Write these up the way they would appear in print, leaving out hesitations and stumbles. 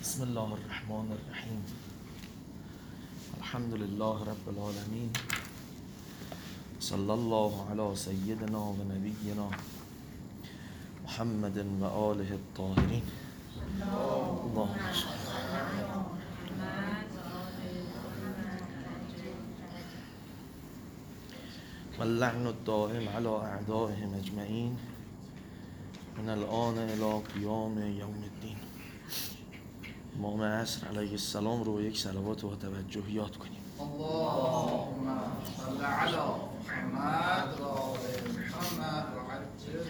بسم الله الرحمن الرحیم. الحمد لله رب العالمین. صلی الله علی سیدنا و نبینا محمد و آله الطاهرین. اللهم و اللعن الدائم علی اعدائهم اجمعین من الآن الی قیام یوم الدین. امام عصر علیه السلام رو یک صلوات و توجه یاد کنیم. اللهم صل علی محمد و آل محمد و عجل.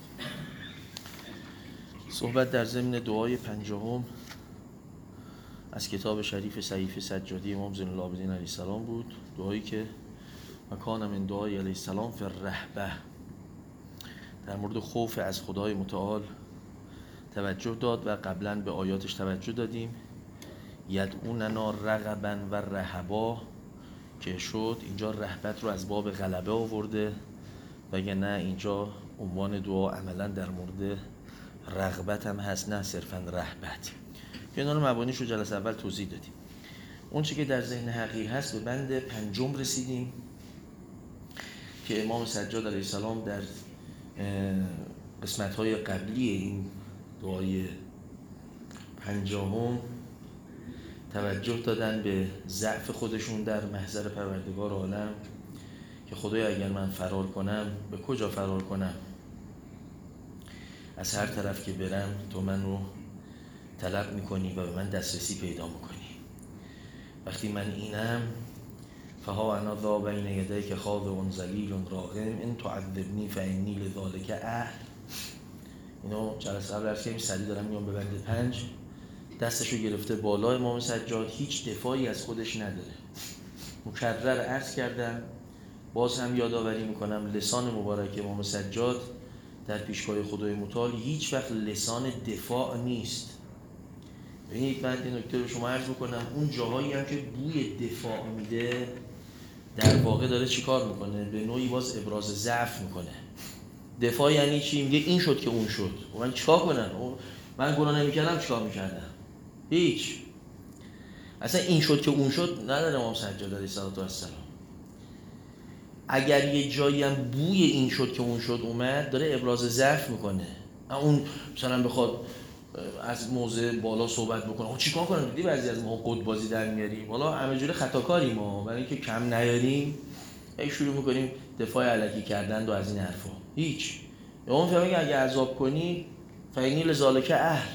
صحبت در ضمن دعای پنجم از کتاب شریف صحیفه سجادی امام زین العابدین علیه السلام بود. دعایی که مکان من دعای علیه السلام فی الرهبه، در مورد خوف از خدای متعال توجه داد و قبلا به آیاتش توجه دادیم. یدعوننا رغبا و رهبا که شد اینجا رهبت رو از باب غلبه آورده، وگرنه اینجا عنوان دعا عملا در مورد رغبت هم هست، نه صرفا رهبت. که اینا رو مبانیش رو جلسه اول توضیح دادیم. اون چی که در ذهن حقیقی هست به بند پنجم رسیدیم که امام سجاد علیه السلام در قسمت‌های قبلی این دعای پنجم توجه دادن به ضعف خودشون در محضر پروردگار عالم که خدایا اگر من فرار کنم به کجا فرار کنم؟ از هر طرف که برم تو من رو طلب میکنی و به من دسترسی پیدا میکنی. وقتی من اینم فها انا ذا بین یدیک خاضع ذلیل راغم ان تعذبنی فانی لذلک اهل. اینو جلسه قبل عرض کردیم، سریع دارم میام به بند 5. دستشو گرفته بالا امام سجاد، هیچ دفاعی از خودش نداره. مکرر عرض کردم، باز هم یادآوری میکنم، لسان مبارک امام سجاد در پیشگاه خدای متعال هیچ وقت لسان دفاع نیست. ببینید من این نکته رو شما عرض میکنم، اون جاهایی هم که بوی دفاع میده در واقع داره چیکار میکنه؟ به نوعی باز ابراز ضعف میکنه. دفاع یعنی چی؟ میگه این شد که اون شد. من چیکار کنم؟ من گناه نمیکردم چیکار میکردم؟ هیچ. اصلا این شد که اون شد نداره امام سجاد علیه السلام. اگر یه جایی هم بوی این شد که اون شد اومد، داره ابراز ضعف میکنه. اون مثلا بخواد از موضع بالا صحبت بکنه، چیکار کنم؟ دیدی بعضی از ما قد بازی در میاریم، والا همه جوره خطاکاریم ما، برای اینکه کم نیاریم شروع میکنیم دفاع الکی کردن و از این حرفا. هیچ. اون فهمه که اگه عذاب کنی فینی لذالک اهل،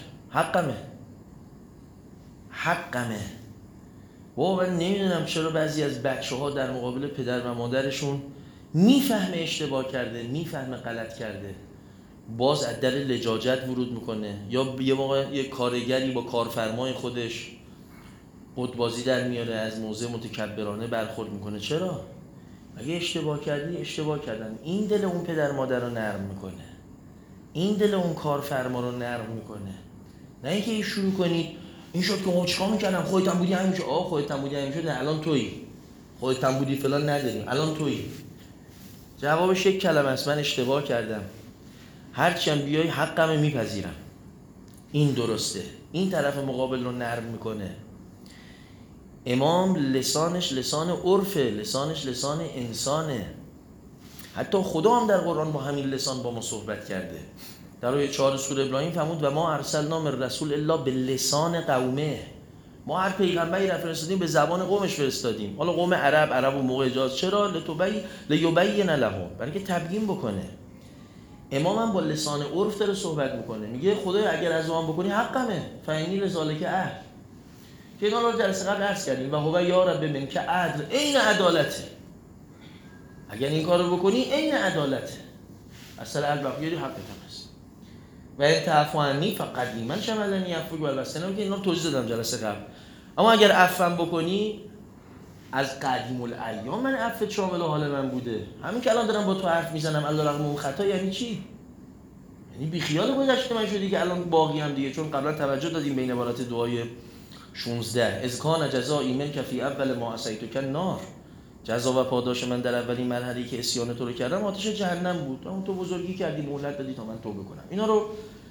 حقمه. من نمیدونم چرا بعضی از بچه‌ها در مقابل پدر و مادرشون میفهمه اشتباه کرده، میفهمه غلط کرده، باز از در لجاجت ورود میکنه، یا یه موقع یه کارگری با کارفرمای خودش قدبازی در میاره، از موضع متکبرانه برخورد میکنه. چرا؟ اگه اشتباه کردی اشتباه کردن. این دل اون پدر مادر رو نرم میکنه، این دل اون کارفرما رو نرم میکنه. نه اینکه شروع کنید این شد که چیکار میکردم، خودت هم بودی همین شد. خودت هم بودی همین شد، الان تویی. خودت هم بودی فلان نداریم، الان تویی. جوابش یک کلمه است، من اشتباه کردم، هرچی هم بیای حقمه میپذیرم. این درسته. این طرف مقابل رو نرم میکنه. امام لسانش لسان عرفه، لسانش لسان انسانه. حتی خدا هم در قرآن با همین لسان با ما صحبت کرده. در آیه 4 سوره ابراهیم فرمود و ما ارسلنا من رسول الا بلسان قومه. ما هر پیغمبری را فرستادیم به زبان قومش فرستادیم. حالا قوم عرب و موقع اجاز، چرا؟ لیبین لهم، برای که تبیین بکنه. امام هم با لسان عرف داره صحبت میکنه، میگه خدای اگر عذاب بکنی حقمه، فینی لذالک اهل. که اینا رو جلسه قبل عرض کردیم و هو یا رب من که عدل عین عدالته. اگر این کارو بکنی عین عدالته، اصل البقیه حقت هست. و این تعفو عنی فقدیما شملنی عفوک و البستنم که اینا رو توضیح دادم جلسه قبل. اما اگر عفو بکنی از قدیم الایام من عفو شامل حال من بوده. همین که الان دارم با تو حرف میزنم الله رغم اون خطا، یعنی چی؟ یعنی بی خیال گذشته من شدی که الان باقی هم دیگه. چون قبلا توجه دادیم بین عبارات دعای 16 از کان جزائی منک فی اول ما عصیتک النار، جزا و پاداش من در اولین مرحله‌ای که عصیان تو رو کردم آتش جهنم بود. اما تو بزرگی کردی، مهلت دادی تا من توبه کنم. اینا رو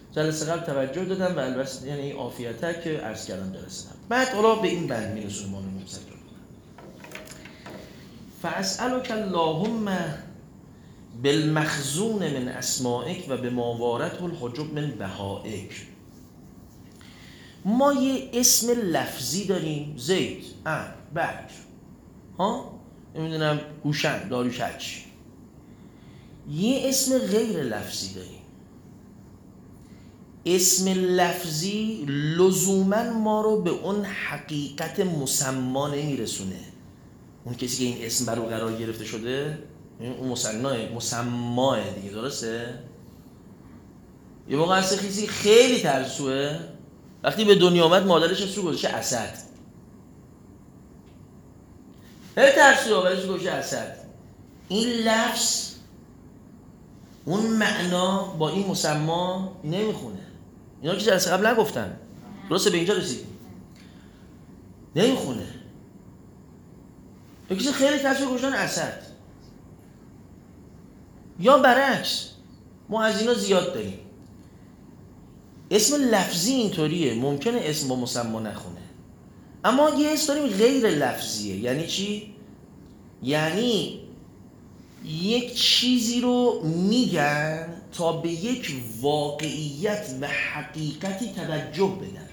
جلسه قبل توجه دادم و البته یعنی این عافیته که عرض کردم جلسه قبل. بعد حالا به این بند میرسونیم ما ممسک رو. فاسألک اللهم بالمخزون من اسمائک و بما وارته الحجب من بهائک. ما یه اسم لفظی داریم، زید، عمرو، بکر، نمیدونم هوشنگ، داریوش، هرچی. یه اسم غیر لفظی داریم. اسم لفظی لزوما ما رو به اون حقیقت مسما نمیرسونه. اون کسی که این اسم برای قرار گرفته شده اون مسماه دیگه، درسته؟ یه موقع هست کسی خیلی ترسوه، وقتی به دنیا آمد مادرش اسمش گذاشته اسد. خیلی ترسوه ولی اسمش گذاشته اسد. این لفظ اون معنا با این مسما نمیخونه. اینا که جلسه قبل نگفتن، درسته؟ به اینجا رسیدیم. نمیخونه. یه کسی خیلی ترسوه گذاشتن اسد. یا برعکس، ما از اینا زیاد داریم. اسم لفظی اینطوریه، ممکنه اسم با مسما نخونه. اما یه اسم داریم غیر لفظیه. یعنی چی؟ یعنی یک چیزی رو میگن تا به یک واقعیت و حقیقتی توجه بدن.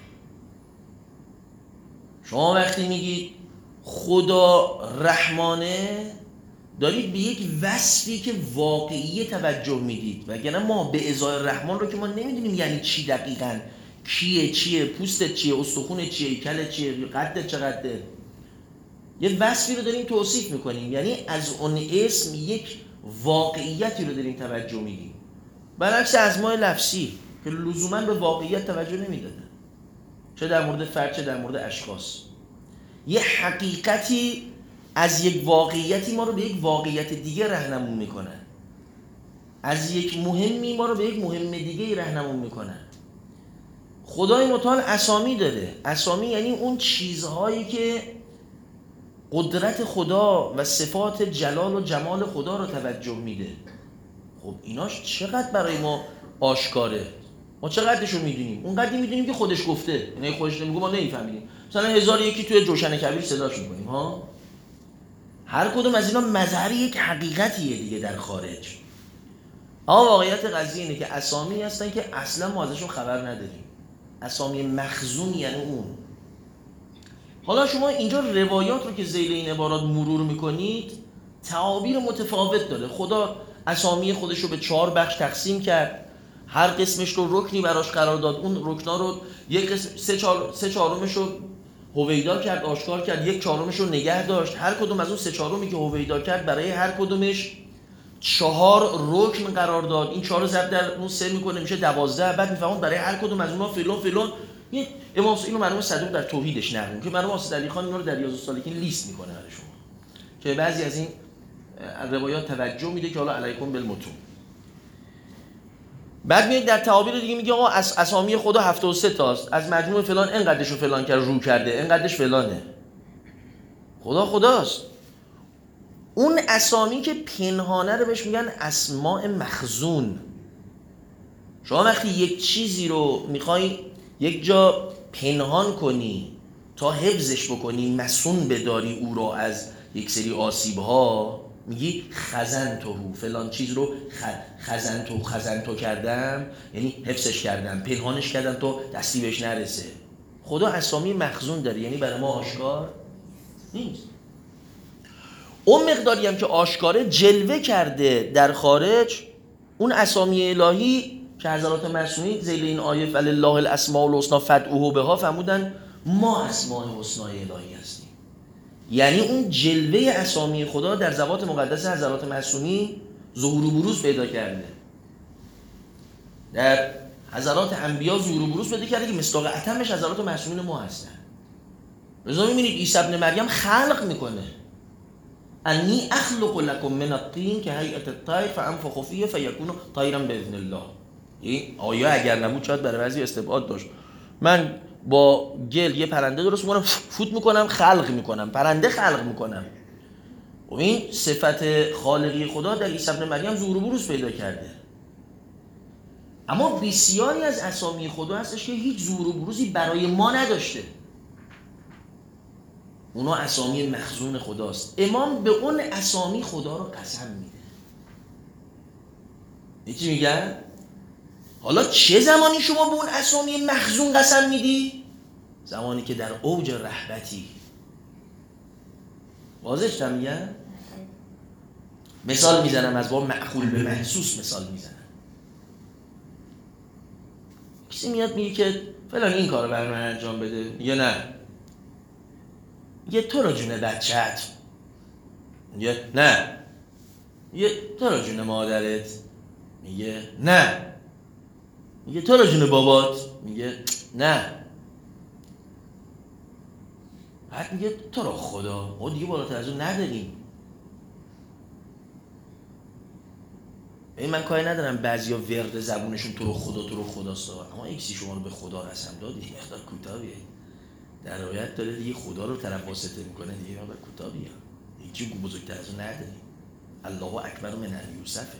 شما وقتی میگید خدا رحمانه، دارید به یک وصفی که واقعی توجه میدید. وگرنه ما به ازای رحمان رو که ما نمیدونیم یعنی چی دقیقاً، کیه، چیه، پوستت چیه، استخونت چیه، کلت چیه، قدت چقدره. یه وصفی رو داریم توصیف میکنیم، یعنی از اون اسم یک واقعیتی رو داریم توجه میدیم. برعکس اسماء لفظی که لزوما به واقعیت توجه نمیدادن، چه در مورد فرد چه در مورد اشخاص. یه حقیقتی از یک واقعیتی ما رو به یک واقعیت دیگه راهنمون میکنن. از یک مهمی ما رو به یک مهم دیگه راهنمون میکنن. خدای متعال اسامی داره. اسامی یعنی اون چیزهایی که قدرت خدا و صفات جلال و جمال خدا رو توجه میده. خب ایناش چقدر برای ما آشکاره. ما چقدرشو میدونیم؟ اونقدری میدونیم که خودش گفته. یعنی خودش نمیگه ما نمیفهمیم. مثلا 1000 یکی توی جوشن کبیر صداش میکنیم ها. هر کدوم از اینا مظهر یک حقیقتیه دیگه در خارج. اما واقعیت قضیه اینه که اسامی هستن که اصلا ما ازشون خبر نداریم. اسامی مخزون یعنی اون. حالا شما اینجا روایات رو که ذیل این عبارات مرور میکنید تعابیر متفاوت داره. خدا اسامی خودش رو به 4 بخش تقسیم کرد. هر قسمش رو رکنی براش قرار داد. اون رکنا رو یک قسم 3/4 رو هویدا کرد، آشکار کرد، 1/4 رو نگه داشت. هر کدوم از اون 3/4 که هویدا کرد برای هر کدومش 4 رکن قرار داد. این 4 رو ضرب در اون 3 میکنه میشه 12. بعد میفهمون برای هر کدوم از اونها فلان این امام اینو مرحوم صدوق در توحیدش نقل که مرحوم اسد علی خان اینا رو در ریاض الصالحین لیست میکنه برای شما که بعضی از این روایات توجه میده که حالا علیکم بالمتون. بعد میاد در تعابیر دیگه میگه آقا اسامی خدا 73 تاست، از مجموع فلان اینقدرشو فلان کرد رو کرده، اینقدرش فلانه. خدا خداست. اون اسامی که پنهانه رو بهش میگن اسماء مخزون. شما وقتی یک چیزی رو میخوای یک جا پنهان کنی تا حفظش بکنی، مسون بداری او رو از یک سری آسیب‌ها، میگی خزنتو، فلان چیز رو خزنتو کردم، یعنی حفظش کردم، پنهانش کردم تا دستی بهش نرسه. خدا اسامی مخزون داره، یعنی برای ما آشکار نیست. اون مقداری هم که آشکاره جلوه کرده در خارج، اون اسامی الهی که حضرات معصومین ذیل این آیه فلله الاسماء الحسنی فادعوه بها فرمودن ما اسماء الحسنی الهی هستیم. یعنی اون جلوه اسامی خدا در ذوات مقدس حضرات معصومین ظهور و بروز پیدا کرده. در حضرات انبیا ظهور و بروز پیدا کرده که مصداق اتمش حضرات معصومین ما هستن. لذا می‌بینید عیسی ابن مریم خلق میکنه. انی اخلق لکم من الطین که هیئت الطیر فانفخ فیه فیکون طیرا باذن الله. این آیه اگر نبود شاید برای بعضی استبعاد داشت. من با گل یه پرنده درست میکنم، فوت میکنم، خلق میکنم، پرنده خلق میکنم. و این صفت خالقی خدا در عیسی ابن مریم ظهور و بروز پیدا کرده. اما بسیاری از اسامی خدا هستش که هیچ ظهور و بروزی برای ما نداشته. اونا اسامی مخزون خداست. امام به اون اسامی خدا رو قسم میده. چی میگن؟ حالا چه زمانی شما به اون اسامی مخزون قسم میدی؟ زمانی که در اوج رهبتی. واضحش هم میگن؟ مثال میزنم از باب معقول به محسوس مثال میزنم. کسی میاد میگه که فلان این کارو برای من انجام بده، میگه نه. میگه تو را جون بچه‌ت، میگه نه. میگه تو را جون مادرت، میگه نه. میگه تو را جون بابات، میگه نه. بعد میگه تو را خدا. ما دیگه بالاتر از اون نداریم. من کاری ندارم بعضیا ورد زبونشون تو رو خداست، اما ایکسی شما رو به خدا قسم داد دیگه مقدار کوتاهیه. در روایت داره دیگه خدا رو طرف واسطه میکنه دیگه مقدار کوتاهیه. هیچی بزرگتر از اون نداریم. الله اکبر من یوسفه.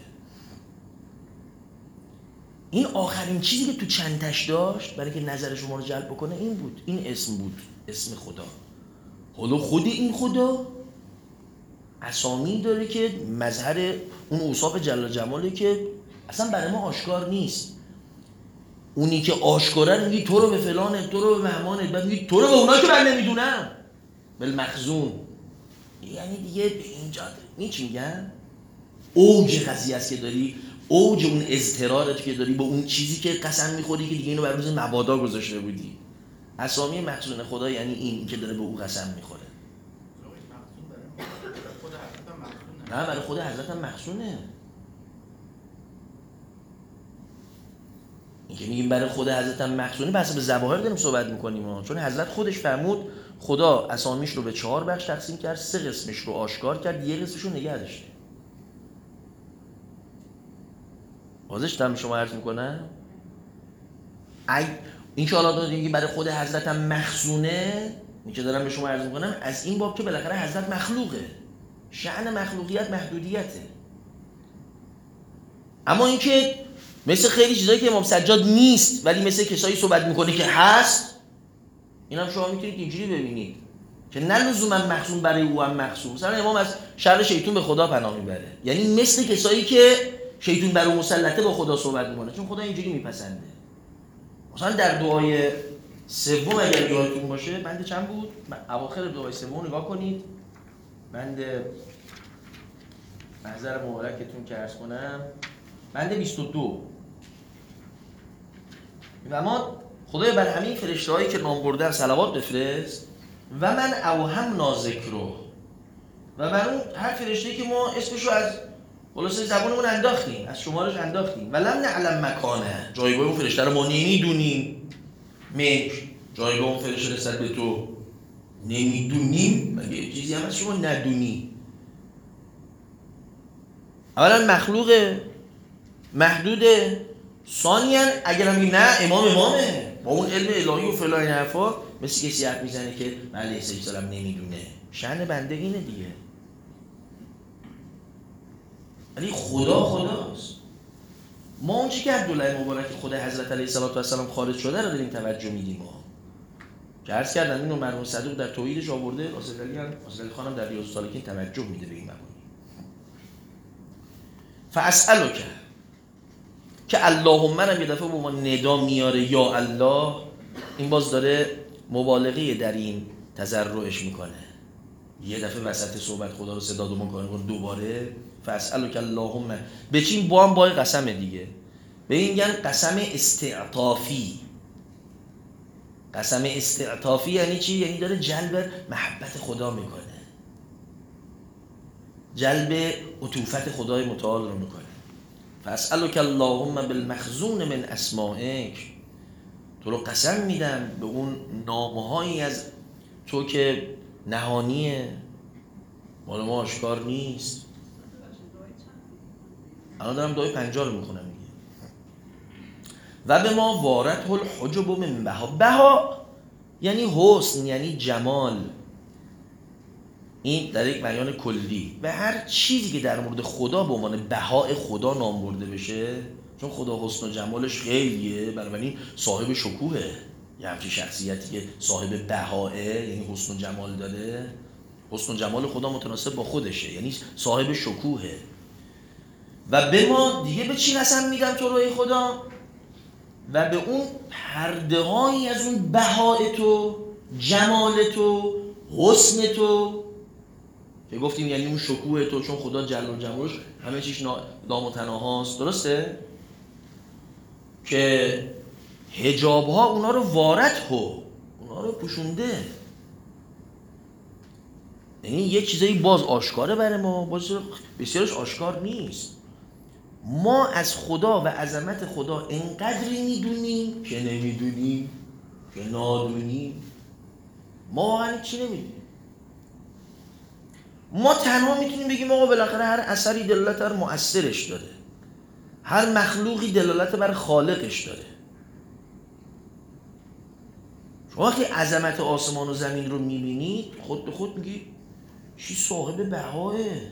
این آخرین چیزی که تو چندتش داشت برای که نظر شما رو جلب بکنه این بود. این اسم بود، اسم خدا. حالا خود این خدا اسامی داره که مظهر اون اوصاف جلال جماله که اصلا برای ما آشکار نیست. اونی که آشکاره میگی تو رو به فلانه، تو رو به مهمانه، بعد میگی تو رو به اونا که من نمیدونم بالمخزون. یعنی دیگه به اینجا چی میگن؟ اوج قضیه است که داری، اوج اون اضطرارت که داری با اون چیزی که قسم میخوری که دیگه اینو بر روز مبادا گذاشته بودی. اسامی مخزون خدا یعنی این که داره به او قسم میخوره. نه برای خود حضرت هم مخزونه. این که میگیم برای خود حضرت هم مخزونه بحث به ظواهر داریم صحبت میکنیم چون حضرت خودش فرمود خدا اسامیش رو به 4 بخش تقسیم کرد، 3 قسمش رو آشکار کرد، 1 قسمش رو نگه داشته. واضحش دارم شما عرض میکنم. این که حالا میگیم برای خود حضرت هم مخزونه، این که دارم به شما عرض میکنم از این باب که بالاخره حضرت مخلوقه، شأن مخلوقیت محدودیته. اما این که مثل خیلی چیزایی که امام سجاد نیست ولی مثل کسایی صحبت میکنه که هست، این هم شما میتونید اینجوری ببینید که نه لزوما مخزون برای او هم مخزون. مثلا امام از شر شیطون به خدا پناه میبره، یعنی مثل کسایی که شیطون بر او مسلطه با خدا صحبت میکنه چون خدا اینجوری میپسنده. مثلا در دعای سوم اگر یادتون باشه بند چند بود؟ اواخر دعای سوم نگاه کنید، بند محضر مبارکتون که عرض کنم بند 22. و ما خدای بر همین فرشته‌هایی که نام بردن صلوات بفرست و من اوهمنا ذکرو، و بر اون هر فرشته‌ای که ما اسمشو از خلاصه زبونمون انداختیم، از شمارش انداختیم، و لم نعلم مکانه، جایگاه اون فرشته رو ما نمیدونیم. جایگاه اون فرشته نسبت به تو نمیدونیم، مگه چیزی هم از شما ندونی؟ اولا مخلوقه، محدوده. ثانیاً اگر هم نه امامه با اون علم الهی و فلان این حرفا، مثل کسی حرف میزنه که علیه السلام نمیدونه. شأن بنده اینه دیگه. ولی خداست. ما اون چی که عبدالله مبارک خود حضرت علیه السلام خارج شده رو داریم توجه میدیم. ما که عرض کردم اینو مرحوم صدوق در توحیدش آورده، حاصل علی خانم در ریاض السالکین توجه میده به این مبانی. فاسألک که اللهم هم یه دفعه با ما ندا میاره یا الله، این باز داره مبالغه در این تضرعش میکنه. یه دفعه وسط صحبت خدا رو صدا دوم کنه دوباره فاسألک اللهم، به چین با هم با قسم دیگه، به این میگن قسم استعطافی. قسم استعطافی یعنی چی؟ یعنی داره جلب محبت خدا میکنه، جلب عطوفت خدای متعال رو میکنه. فاسألک اللهم بالمخزون من اسمائک، تو رو قسم میدم به اون نامهایی از تو که نهانیه، مال ما آشکار نیست. الان دارم دعای 50 رو میخونم دیگه. و به ما وارته الحجب من بها یعنی حسن، یعنی جمال. این در یک بیان کلی و هر چیزی که در مورد خدا به عنوان بهای خدا نام برده بشه چون خدا حسن و جمالش خیلیه، بنابراین صاحب شکوهه. یه همچین شخصیتی که صاحب بهاه، یعنی حسن و جمال داره، حسن و جمال خدا متناسب با خودشه، یعنی صاحب شکوهه. و به ما دیگه به چی قسم میدم تو روی خدا؟ و به اون پرده هایی از اون بهای تو، جمال تو، حسن تو که گفتیم یعنی اون شکوه تو، چون خدا جل جلالش همه چیش دام و تناهاست، درسته؟ که حجاب ها اونا رو وارد اونا رو پوشونده. یعنی یه چیزایی باز آشکاره برای ما، باز بسیارش آشکار نیست. ما از خدا و عظمت خدا انقدری میدونیم که نمیدونیم، که نادونیم. ما واقعا چی نمیدونیم. ما تنها میتونیم بگیم آقا بالاخره هر اثری دلالت بر مؤثرش داره، هر مخلوقی دلالت بر خالقش داره. شما وقتی عظمت آسمان و زمین رو میبینید خود به خود میگید چی صاحب بهاه.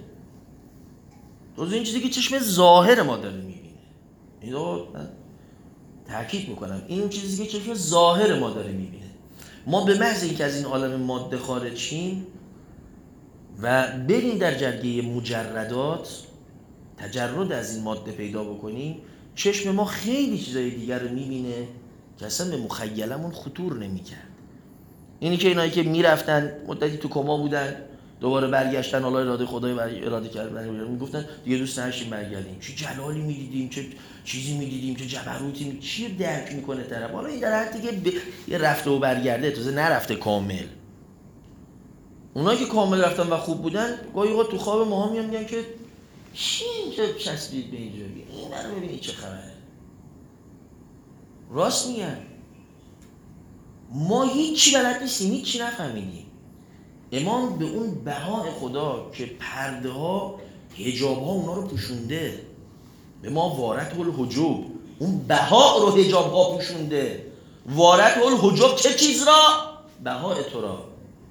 این چیزی که چشم ظاهر ما داره میبینه. این رو من تأکید میکنم، این چیزی که چشم ظاهر ما داره میبینه. ما به محض اینکه از این عالم ماده خارج شیم و بریم در جرگه مجردات، تجرد از این ماده پیدا بکنیم، چشم ما خیلی چیزای دیگر رو میبینه که اصلا به مخیلمون خطور نمیکرد. اینی که اینایی که میرفتن مدتی تو کما بودن دوباره برگشتن، حالا اراده خدای اراده کردن، میگفتن دیگه دوست نداشتیم برگردیم، چه جلالی میدیدیم، چه چیزی میدیدیم، چه جبروتی چی درک میکنه طرف. حالا این در حد دیگه یه رفته و برگرده، تازه نرفته کامل. اونایی که کامل رفتن و خوب بودن گاهی اوقات تو خواب ماها میگن که چی اینجا چسبید به اینجا، این برو ببینید چه خبره. راست میگن. ما هیچی بلد نیستیم، هیچی نفهمیدیم. امام به اون بهای خدا که پرده ها، حجاب ها اونا رو پوشونده، به ما وارد الحجوب، اون بها رو حجاب ها پوشونده. وارد الحجوب چه چیز را؟ بهای تو را.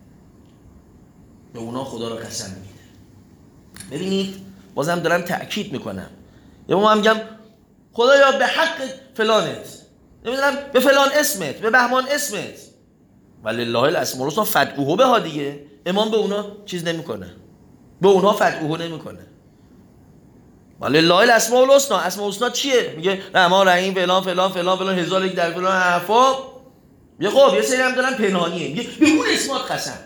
به اونا خدا رو قسم میده. ببینید بازم دارم تأکید میکنم، یا ما هم میگم خدایا به حق فلانت، نمیدونم به فلان اسمت، به بهمان اسمت، ولله الاسماء الحسنی فدعوه بها دیگه. امام به اونا چیز نمیکنه، به اونا فدعوه نمیکنه. ولله الاسماء الحسنی، اسماء الحسنی چیه؟ میگه رحمان رحیم فلان فلان فلان فلان، هزار یک در فلان حرفا. میگه خب یه سری هم دارن پنهانیه، میگه به اون اسمات قسم.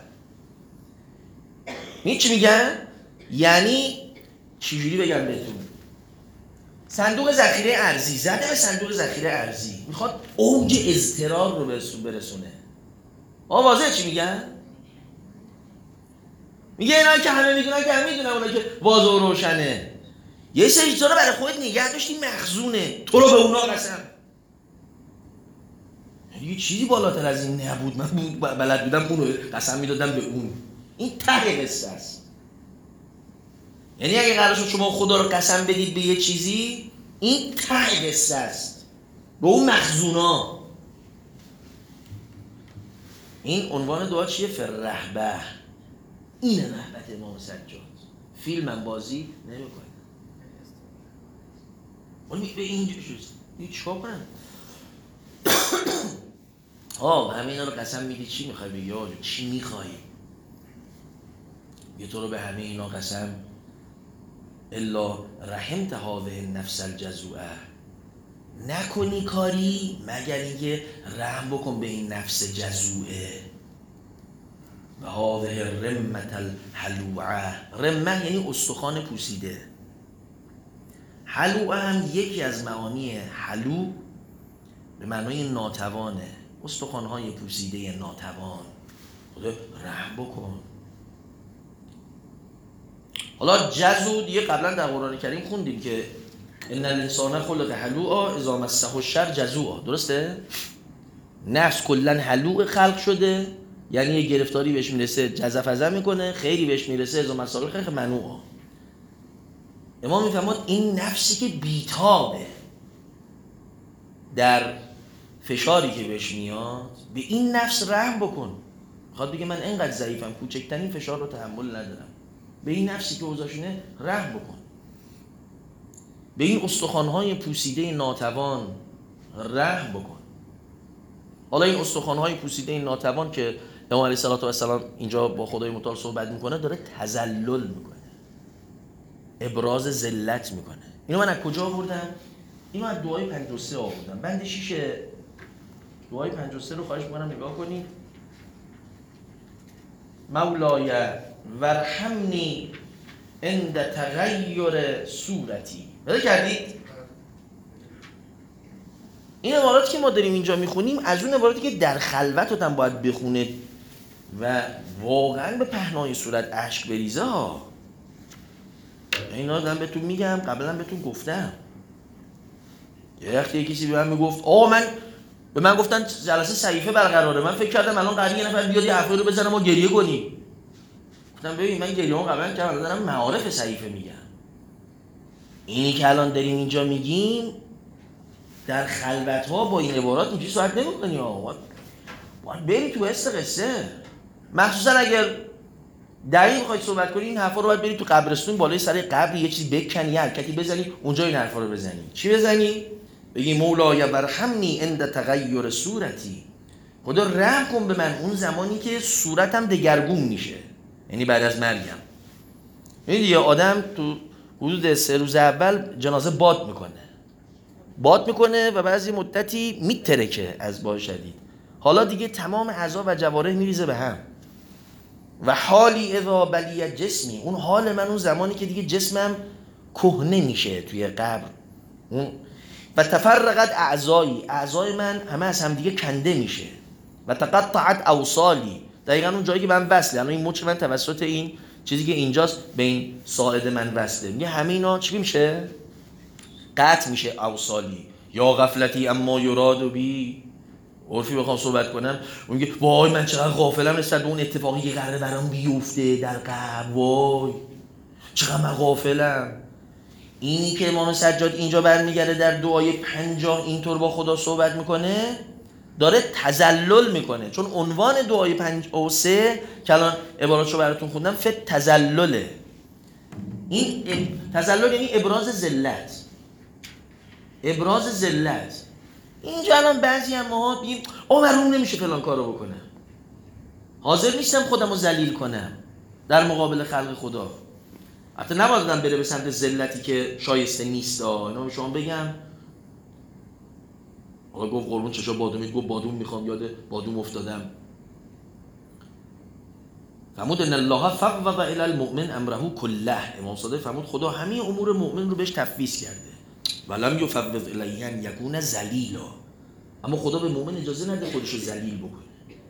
چی میگن؟ یعنی چجوری بگم بهتون؟ صندوق ذخیره ارزی زده به صندوق ذخیره ارزی، میخواد اوج اضطرار رو برسونه. واضحه چی میگن؟ میگه اینا که همه میدونن که همه میدونن، اونا که واضح و روشنه. یه سری چیزا رو برای خودت نگه داشتی مخزونه، تو رو به اونا قسم. یه چیزی بالاتر از این نبود. من بلد بودم اون رو قسم میدادم به اون. این ته قصه است. یعنی اگه قرار شد شما خدا رو قسم بدید به یه چیزی، این ته قصه است، به اون مخزونا. این عنوان دعا چیه؟ فرحبه. این رحمت امام سجاد. فیلمم بازی نمیکنه. ولی به اینجا شد این چیکار کنم؟ همه اینا رو قسم میدی چی میخوای بگی؟ چی میخوای؟ یه تو رو به همه اینا قسم الا رحمت هذه النفس الجزوعه، نکنی کاری مگر اینکه رحم بکن به این نفس جزوعه. و هذه الرمه الحلوعه، رمه یعنی استخوان پوسیده. حلوعه هم یکی از معانی حلو به معنای ناتوانه، استخوان‌های پوسیده ناتوان. خدا رحم بکن. حالا جزو دیگه قبلا در قرآن کریم خوندیم که ان الانسان خلق هلوعا اذا مسه الشر جزوعا، درسته؟ نفس کلا هلوع خلق شده، یعنی یه گرفتاری بهش میرسه جزع میکنه، خیری بهش میرسه اذا مسه الخیر منوعا. امام میفرماد این نفسی که بیتابه در فشاری که بهش میاد، به این نفس رحم بکن. میخواد بگه من اینقدر ضعیفم، کوچکترین فشار رو تحمل ندارم، به این نفسی که اوضاعشونه رحم بکن. به این استخوان‌های پوسیده ناتوان رحم بکن. حالا این استخوان‌های پوسیده ناتوان که امام علیه السلام اینجا با خدای متعال صحبت میکنه، داره تذلل میکنه، ابراز ذلت میکنه. اینو من از کجا آوردم؟ اینو از دعای 53 آوردم. بند 6 دعای 53 رو خواهش میکنم نگاه کنید. مولای ورحمنی عند تغییر صورتی. بده کردید؟ این عبارات که ما داریم اینجا میخونیم از اون عباراتی که در خلوت هم باید بخونه و واقعا به پهنای صورت اشک بریزه ها. اینا دارم بهتون میگم، قبلا بهتون گفتم. یه وقتی کسی به من میگفت به من گفتن جلسه صحیفه برقراره، من فکر کردم الان قراره یه نفر بیاد یه حرفی رو بزنه ما گریه کنیم. گفتم ببین من گریه‌ام قبلا کردم، الان دارم معارف صحیفه میگم. اینی که الان داریم اینجا میگیم در خلوت‌ها با این عبارات اینجوری صحبت نمی‌کنی ها. باید بری تو قصه. مخصوصا اگر دقیق می‌خواید صحبت کنی این حرفا رو باید بری تو قبرستون بالای سر قبر یه چیزی بکنی، یه حرکتی بزنی، اونجا این حرفا رو بزنی. چی بزنی؟ بگی مولای برحمنی عند تغییر صورتی. خدا رحم کن به من اون زمانی که صورتم دگرگون میشه، یعنی بعد از مرگم. یعنی یه آدم تو حدود 3 روز اول جنازه باد میکنه و بعضی مدتی میترکه از باد شدید. حالا دیگه تمام اعضا و جوارح میریزه به هم. و حالی اذا بلی جسمی، اون حال من اون زمانی که دیگه جسمم کهنه میشه توی قبر. و تفرقت اعضای من همه از هم دیگه کنده میشه. و تقطعت اوصالی، دقیقاً اون جایی که من وصله، الان این مچ من توسط این چیزی که اینجاست به این ساعد من وصله، میگه همه اینا چی میشه؟ قطع میشه. اوصالی یا غفلتی اما یراد بی. عرفی بخوام صحبت کنم اون میگه وای من چقدر غافلم نسبت به اون اتفاقی که قراره برام بیفته در قبر، وای چقدر من غافلم. اینی که امام سجاد اینجا برمیگرده در دعای 50 اینطور با خدا صحبت میکنه، داره تذلل میکنه، چون عنوان دعای 53 که الان عباراتشو براتون خوندم تذلله. این تذلل یعنی ابراز ذلت. اینجا الان بعضی هم ما بگیم من نمیشه فلان کارو بکنم، حاضر نیستم خودمو ذلیل کنم در مقابل خلق خدا. حتی نباید آدم بره به سمت ذلتی که شایسته نیست. اینا به شما بگم، آقا گفت قربون چشا بادومید، گفت بادوم میخوام، یاد بادوم افتادم. فرمود ان الله فوض الی المؤمن امره کله. امام صادق فرمود خدا همه امور مؤمن رو بهش تفویض کرده. ولم یفوض الیه ان یکون ذلیلا، اما خدا به مؤمن اجازه نده خودش رو ذلیل بکنه.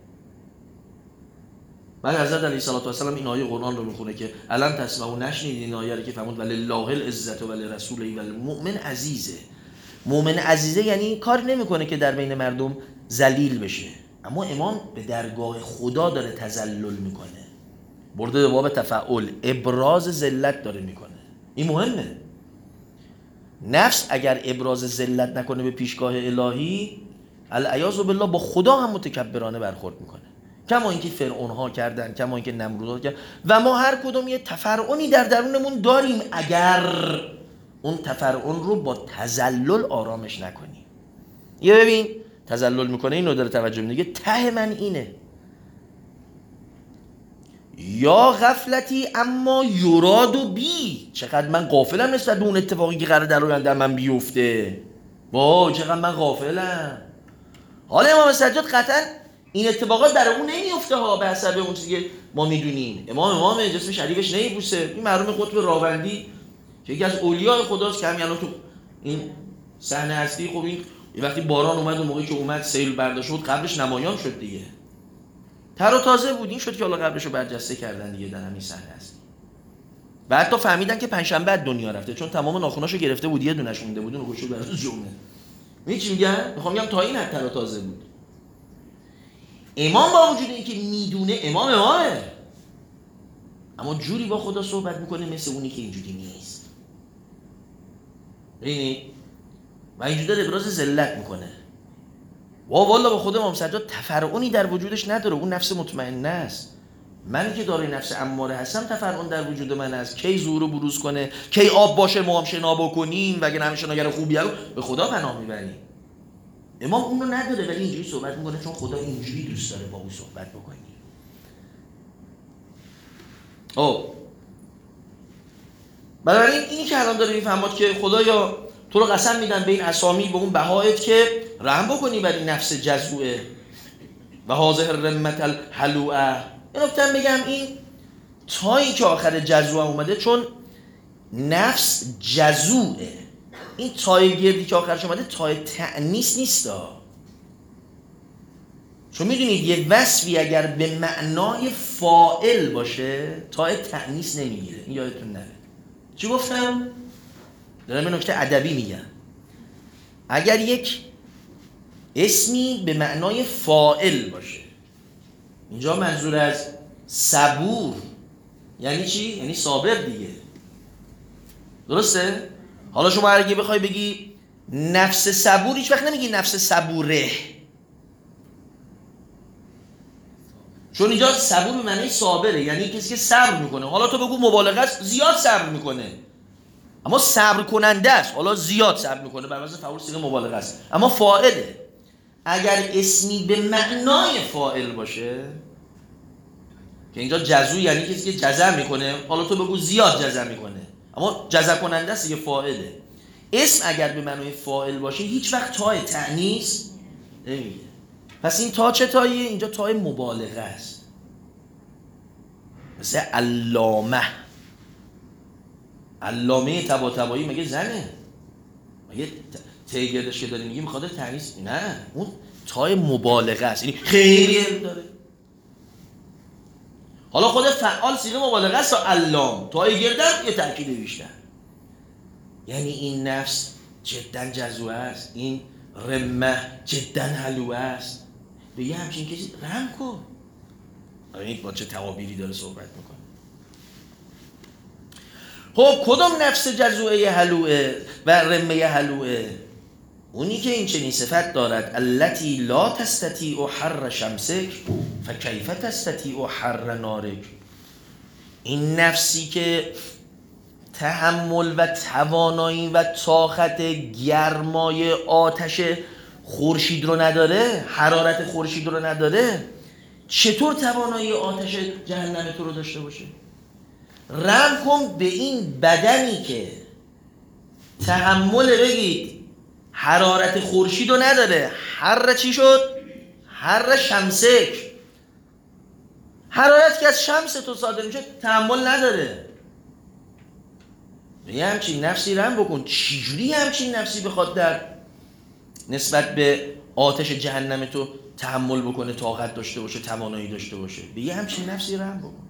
بعد حضرت علیه السلام این آیه قرآن رو میخونه که الان تسمعوا، نشنیدین این آیه رو که فرمود ولله العزة ولرسوله والمؤمن عزیزه. مؤمن عزیزه یعنی کار نمیکنه که در بین مردم ذلیل بشه، اما امام به درگاه خدا داره تذلل میکنه، برده به باب تفعل، ابراز ذلت داره میکنه. این مهمه. نفس اگر ابراز ذلت نکنه به پیشگاه الهی، العیاذ بالله با خدا هم متکبرانه برخورد میکنه، کما اینکه فرعون ها کردن، کما اینکه نمرود ها کردن. و ما هر کدوم یه تفرعونی در درونمون داریم اگر اون تفرعون رو با تذلل آرامش نکنیم. یه ببین تذلل میکنه، اینو داره توجه میگه ته من اینه، یا غفلتی اما یراد بی، چقدر من غافلم نسبت به اون اتفاقی که قراره در آینده من بیفته. وای چقدر من غافلم. حالا امام سجاد قطعا این اتفاقات در اون نمیفته ها، به حسب اون چیزی که ما میدونیم. امام جسم شریفش نمیبوسه. این مرحوم قطب راوندی که یکی از اولیاء خداست که همین الان تو این صحنه هستی، خب این وقتی باران اومد اون موقعی که اومد سیل برداشت بود، قبلش نمایان شد دیگه، تر و تازه بود. این شد که حالا قبلشو برجسته کردن دیگه در همین صحنه هستی. و حتی فهمیدن که پنجشنبه دنیا رفته، چون تمام ناخناشو گرفته بود، یه دونهش مونده بود، اون گوشو برای جمعه. میگی چی میگم؟ میخوام بگم تا این حد تر و تازه بود. امام با وجود اینکه میدونه امامه، اما جوری با خدا صحبت میکنه مثل اونی که اینجوری نیست. ببینید و اینجوری داره ابراز ذلت میکنه. والا با خود امام سجاد تفرعونی در وجودش نداره، اون نفس مطمئنه است. منی که دارای نفس اماره هستم تفرعون در وجود من است. کی ظهور رو بروز کنه، کی آب باشه ما هم شنا بکنیم و اگه همه شناگر خوبی رو به خدا پناه میبریم. امام اون رو نداره ولی اینجوری صحبت میکنه چون خدا اینجوری دوست داره با او صحبت بکنی. بنابراین اینی که الان داره میفهمد که خدایا تو رو قسم میدن به این اسامی به اون بهایت که رحم بکنی بر این نفس جزوعه و هازه الرمت الحلوعه. این نکته بگم، این تایی که آخر جزوعه اومده چون نفس جزوعه، این تای گردی که آخرش اومده تای تأنیث نیستا. چون میدونید یه وصفی اگر به معنای فاعل باشه تای تأنیث نمیگیره. این یادتون نره. چی گفتم؟ دارم به نکته ادبی میگم. اگر یک اسمی به معنای فاعل باشه، اینجا منظور از صبور یعنی چی؟ یعنی صابر دیگه. درسته؟ حالا شما اگه بخوای بگی نفس صبور، هیچ وقت نمیگی نفس صبوره، چون اینجا صبور به معنی صابره، یعنی کسی که صبر میکنه. حالا تو بگو مبالغه است، زیاد صبر میکنه، اما صبر کننده است. حالا زیاد صبر میکنه بر وزن فعول صیغه مبالغه است، اما فاعله. اگر اسمی به معنای فاعل باشه که اینجا جزو یعنی کسی که جزع میکنه، حالا تو بگو زیاد جزع میکنه اما جزع کننده است، یه فاعله. اسم اگر به معنای فاعل باشه هیچ وقت تای تأنیث نمیگه. پس این تا چه تاییه؟ اینجا تای مبالغه است. مثل علامه. علامه طباطبایی مگه زنه؟ مگه ته گردش که داری میگی میخواد تأنیث؟ نه، اون تای مبالغه است، یعنی خیلی علم داره. حالا خود فعال صیغه مبالغه است تا علام، تای گردم یه تأکید بیشتر، یعنی این نفس جدا جزوه است، این رمه جدا حلوه است. به یه همچین کسی رحم کن. این با چه تعابیری داره صحبت میکنه. خب کدام نفس جزوعه حلوه و رمه حلوه؟ اونی که این چنین صفت دارد، التی لا تستطیع حر شمسک فکیف تستطیع حر نارک. این نفسی که تحمل و توانایی و طاقت گرمای آتش خورشید رو نداره، حرارت خورشید رو نداره، چطور توانایی آتش جهنم تو رو داشته باشه؟ رحم کن به این بدنی که تحمل بگید حرارت خورشید رو نداره. حر چی شد؟ حر شمسک. حرارت که از شمس تو صادر میشه تحمل نداره. یه همچین نفسی رحم بکن. چجوری همچین نفسی بخواد در نسبت به آتش جهنم تو تحمل بکنه، طاقت داشته باشه، توانایی داشته باشه؟ به یه همچین نفسی رحم بکن.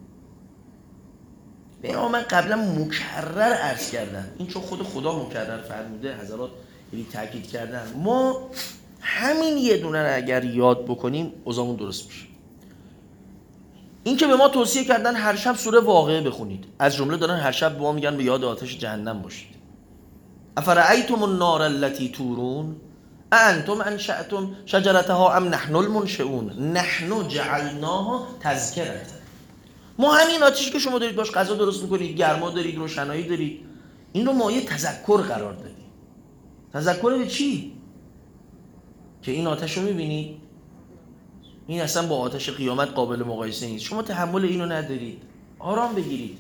به من قبلا مکرر عرض کردم، این چون خود خدا مکرر فرموده، حضرات یعنی تاکید کردن، ما همین یه دونه رو اگر یاد بکنیم اوضاعمون درست میشه. این که به ما توصیه کردن هر شب سوره واقعه بخونید، از جمله دارن هر شب به ما میگن به یاد آتش جهنم باشید. افرأیتم النار التي تورون انتم انشأتم شجرتها ام نحن المنشئون نحن جعلناها تذکرة. ما همین آتشی که شما دارید باش غذا درست میکنید، گرما دارید، روشنایی دارید، این رو مایه تذکر قرار دادیم. تذکر به چی؟ که این آتش رو میبینید این اصلا با آتش قیامت قابل مقایسه نیست، شما تحمل اینو ندارید، آرام بگیرید.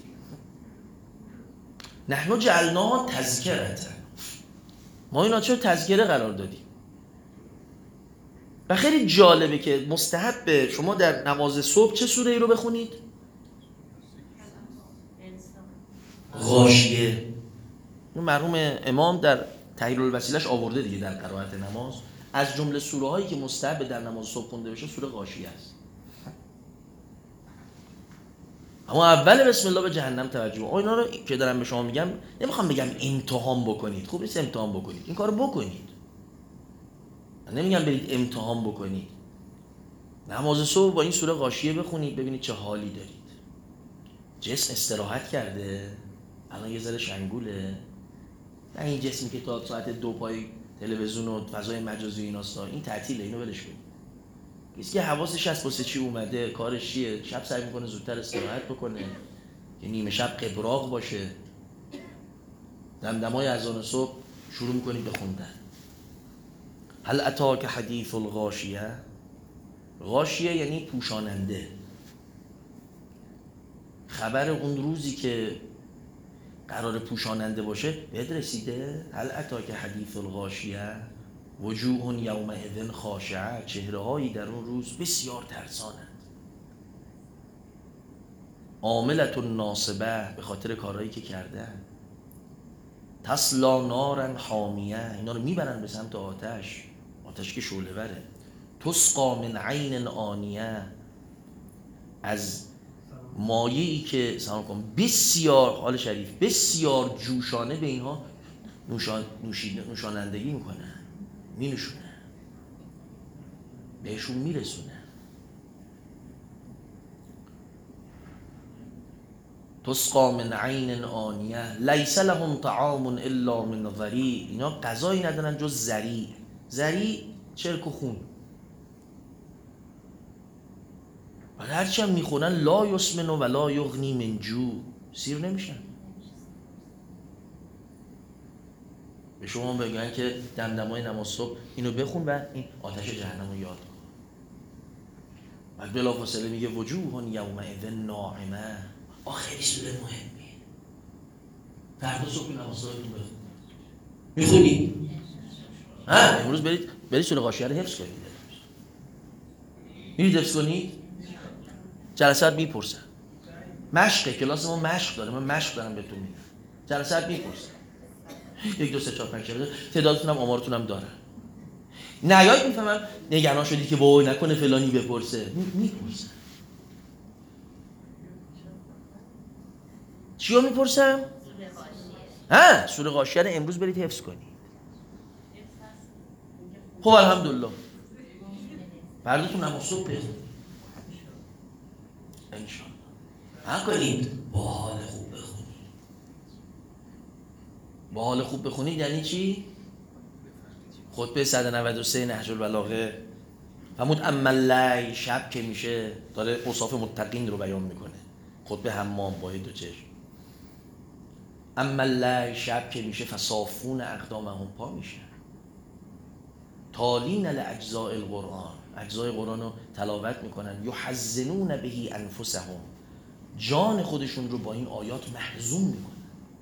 نحن جعلناها تذکرة، ما این آتش رو تذکره قرار دادیم. و خیلی جالبه که مستحب شما در نماز صبح چه سوره ای رو بخونید؟ غاشیه. مرحوم امام در تحلیل الوسیله‌اش آورده دیگه در قرائت نماز، از جمله سوره هایی که مستحب در نماز صبح خونده بشه سوره غاشیه است. اما اول بسم الله به جهنم توجه. اینا رو که دارم به شما میگم نمیخوام بگم امتحان بکنید، خوب نیست امتحان بکنید، این کارو بکنید. من نمیگم برید امتحان بکنید. نماز صبح با این سوره غاشیه بخونید ببینید چه حالی دارید. جسم استراحت کرده، الان یه ذره شنگوله. نه این جسمی که تا ساعت 2 پای تلویزیون و فضای مجازی ایناستا، این تعطیله، اینو ولش کنید. کسی که حواسش هست واسه چی اومده، کارش چیه، شب سعی میکنه زودتر استراحت بکنه که نیمه شب قبراق باشه، دمدمای اذان صبح شروع میکنی به خوندن. هل اتاک حدیث الغاشیه؟ غاشیه یعنی پوشاننده. خبر اون روزی که قرار پوشاننده باشه بهت رسیده؟ هل اتاک حدیث الغاشیه؟ وجوه یومئذ خاشعه، چهره‌هایی در اون روز بسیار ترسانند. عاملة ناصبه، به خاطر کارهایی که کردن. تصلا نارا حامیه، اینا رو میبرن به سمت آتش، آتش که شعله وره. تسقا من عین آنیه، از مایه‌ای که سلام کن بسیار حال شریف بسیار جوشانه به اینها نوشانندگی میکنن، مینوشونن، بهشون میرسونه. تسقا من عین آنیه لیس لهم طعام الا من ضریع، اینا غذایی ندارن جز ضریع. ضریع چرک و خون. و هرچی هم میخورن لا یسمن و لا یغنی من جوع، سیر نمیشن. به شما بگن که دمدمای نماز صبح اینو بخون و این آتش جهنم رو یاد کن. و بلافاصله میگه وجوه یومئذ ناعمه. آخری سوره مهمی، فردا صبح نماز صبح بخون. میخونی؟ امروز برید سوره غاشیه رو حفظ کنید. میرید حفظ کنید؟ جلسات میپرسن. مشقه، کلاس ما مشق داره، من مشق دارم بهتون میدم. جلسات میپرسن. 1 2 3 4 5 6 تعدادتون هم آمارتون هم دارن. نیاید میفهمم نگران شدید که وای نکنه فلانی بپرسه. میپرسن. چیو میپرسم؟ سوره غاشیه رو امروز برید حفظ کنید. خب الحمدلله. فرداتون نماز صبح بخونید. انشاءالله. کنید با حال خوب بخونید. با حال خوب بخونید یعنی چی؟ خطبه 193 نهج البلاغه فرمود اما اللیل، شب که میشه داره اوصاف متقین رو بیان میکنه. خطبه حمام با 2 چشم. اما اللیل، شب که میشه فصافون اقدامهم، پا میشن تالین لاجزاء القرآن، اجزای قرآن رو تلاوت میکنن. یحزنون به انفسهم، جان خودشون رو با این آیات محزون میکنن.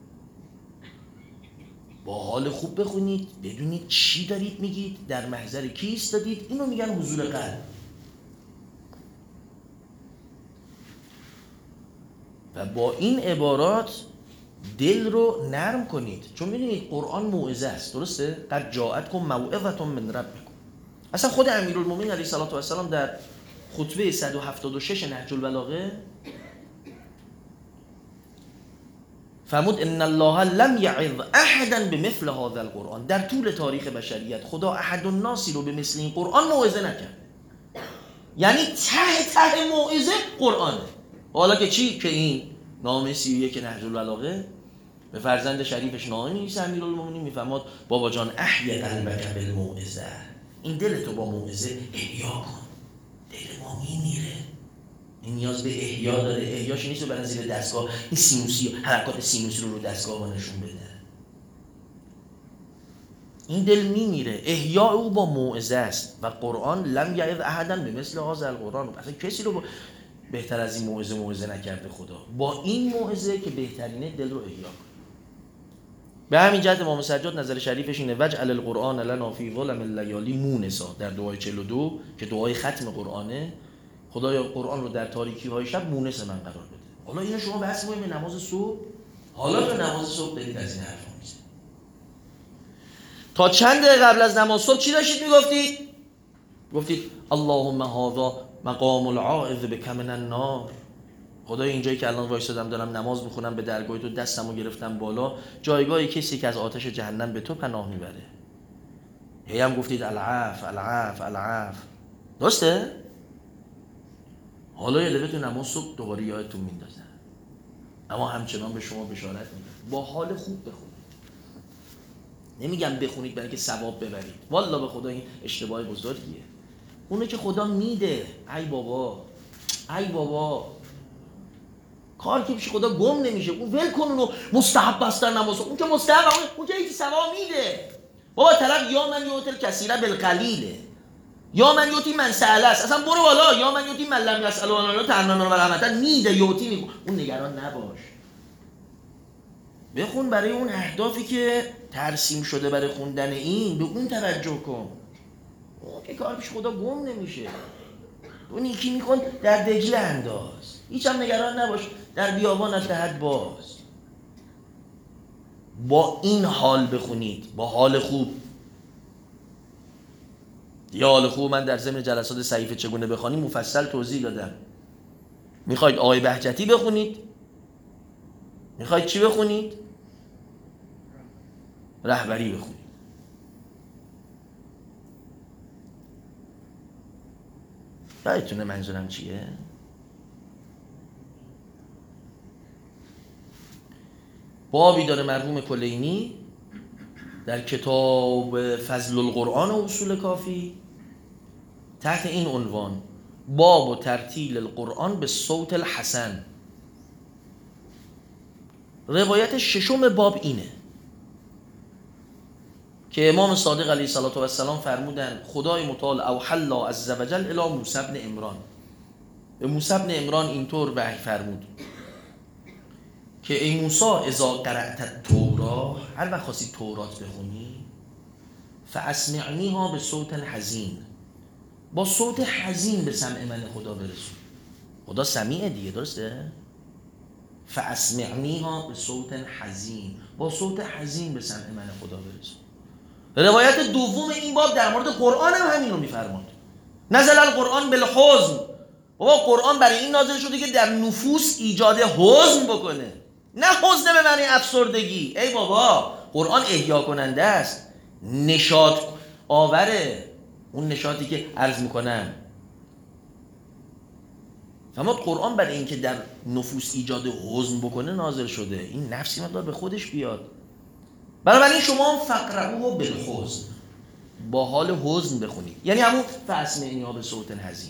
با حال خوب بخونید، بدونید چی دارید میگید، در محضر کی ایستادید. اینو میگن حضور قلب. و با این عبارات دل رو نرم کنید، چون میدونید قرآن موعظه است، درسته؟ قد جاءتکم موعظة من ربکم. اصلا خود امیرالمومنین علیه السلام در خطبه 176 نهج البلاغه فرمود ان الله لم یعظ احدا بمثل هذا القرآن. در طول تاریخ بشریت خدا احد الناس رو به مثل این قرآن موعظه نکرد. یعنی ته موعظه قرآنه. حالا که چی؟ که این نامه 31 نهج البلاغه به فرزند شریفش نامه می‌نویسه امیرالمومنین، میفرماد بابا جان احیا قلبک بالموعظه، این دلتو با موعظه احیا کن. دل ما میمیره، این نیاز به احیا داره. احیاش نیست برن زیر دستگاه این سینوسی حرکات سینوسی رو دستگاه نشون بده. این دل میمیره. احیا او با موعظه است و قرآن لم یعظ احدا بمثل هذا القرآن. اصلا کسی رو بهتر از این موعظه نکرده خدا. با این موعظه که بهترینه دل رو احیا کن. به همین جهت امام سجاد نظر شریفش اینه وجعل القرآن لنا فی ظلم اللیالی مونسا، در دعای 42 که دعای ختم قرآنه، خدایا قرآن رو در تاریکی های شب مونس من قرار بده. حالا اینو شما بحث کنید به نماز صبح، حالا تو نماز صبح دارید از این حرفا میزنید. تا چند دقیقه قبل از نماز صبح چی داشتید میگفتید؟ گفتید اللهم هذا مقام العائذ بک من النار. خدای اینجایی که الان وایسادم دارم نماز میخونم به درگاه تو، دستمو گرفتم بالا، جایگاهی کسی که از آتش جهنم به تو پناه میبره. هی هم گفتید العفو العفو العفو، درسته؟ حالا یه دفعه تو نماز صبح دوباره یادتون میندازن، اما همچنان به شما بشارت میدم با حال خوب بخونید. نمیگم بخونید برای که ثواب ببرید، والله به خدا این اشتباه بزرگیه. اونو که خدا میده. ای بابا، ای بابا، کار که پیش خدا گم نمیشه. اون ول کن اونو، مستحب است در نماز، اون که مستحب، اون که یکی ثواب میده. بابا طرف یا من یوتل کثیره بالقلیله یا من یوتی من سأله است، اصلا برو بالا. یا من یوتی من لم یسأل الله تنانا و رحمتا، میده یوتی میگه. اون نگران نباش، بخون برای اون اهدافی که ترسیم شده برای خوندن این، به اون توجه کن. اون که کار پیش خدا گم نمیشه. اون یکی میکن در دجله انداز، هیچ هم نگران نباش، در بیابان از دهد باز. با این حال بخونید، با حال خوب. یا حال خوب من در ضمن جلسات صحیفه چگونه بخوانیم مفصل توضیح دادم. میخواید آقای بهجتی بخونید؟ میخواید چی بخونید؟ رهبری بخونید. یادتونه منظورم چیه؟ بابی داره مرحوم کلینی در کتاب فضل القرآن و اصول کافی تحت این عنوان: باب و ترتیل القرآن به صوت الحسن. روایت ششم باب اینه که امام صادق علیه السلام فرمودن خدای متعال اوحی الله عز وجل الی موسی بن عمران. به موسی بن عمران اینطور وحی فرمود که ای موسی اذا قرأت التوراة، هر وقت خواستی تورات بخونی، فاسمعنیها به صوت حزین، با صوت حزین به سمع من خدا برسون. خدا سمیعه دیگه، درسته؟ فاسمعنیها به صوت حزین، با صوت حزین به سمع من خدا برسون. روایت دوم این باب در مورد قرآن هم همین رو میفرماد: نزل القرآن بالحزن. بابا قرآن برای این نازل شده که در نفوس ایجاد حزن بکنه، نه حزن به معنی افسردگی. ای بابا، قرآن احیا کننده است، نشاط آوره. اون نشاطی که عرض میکنم فرمود قرآن برای این که در نفوس ایجاد حزن بکنه نازل شده. این نفسی مقدار به خودش بیاد. بنابراین شما هم فقره‌هو بالحزن، با حال حزن بخونید، یعنی همون فاسمعنیها به صوت حزین.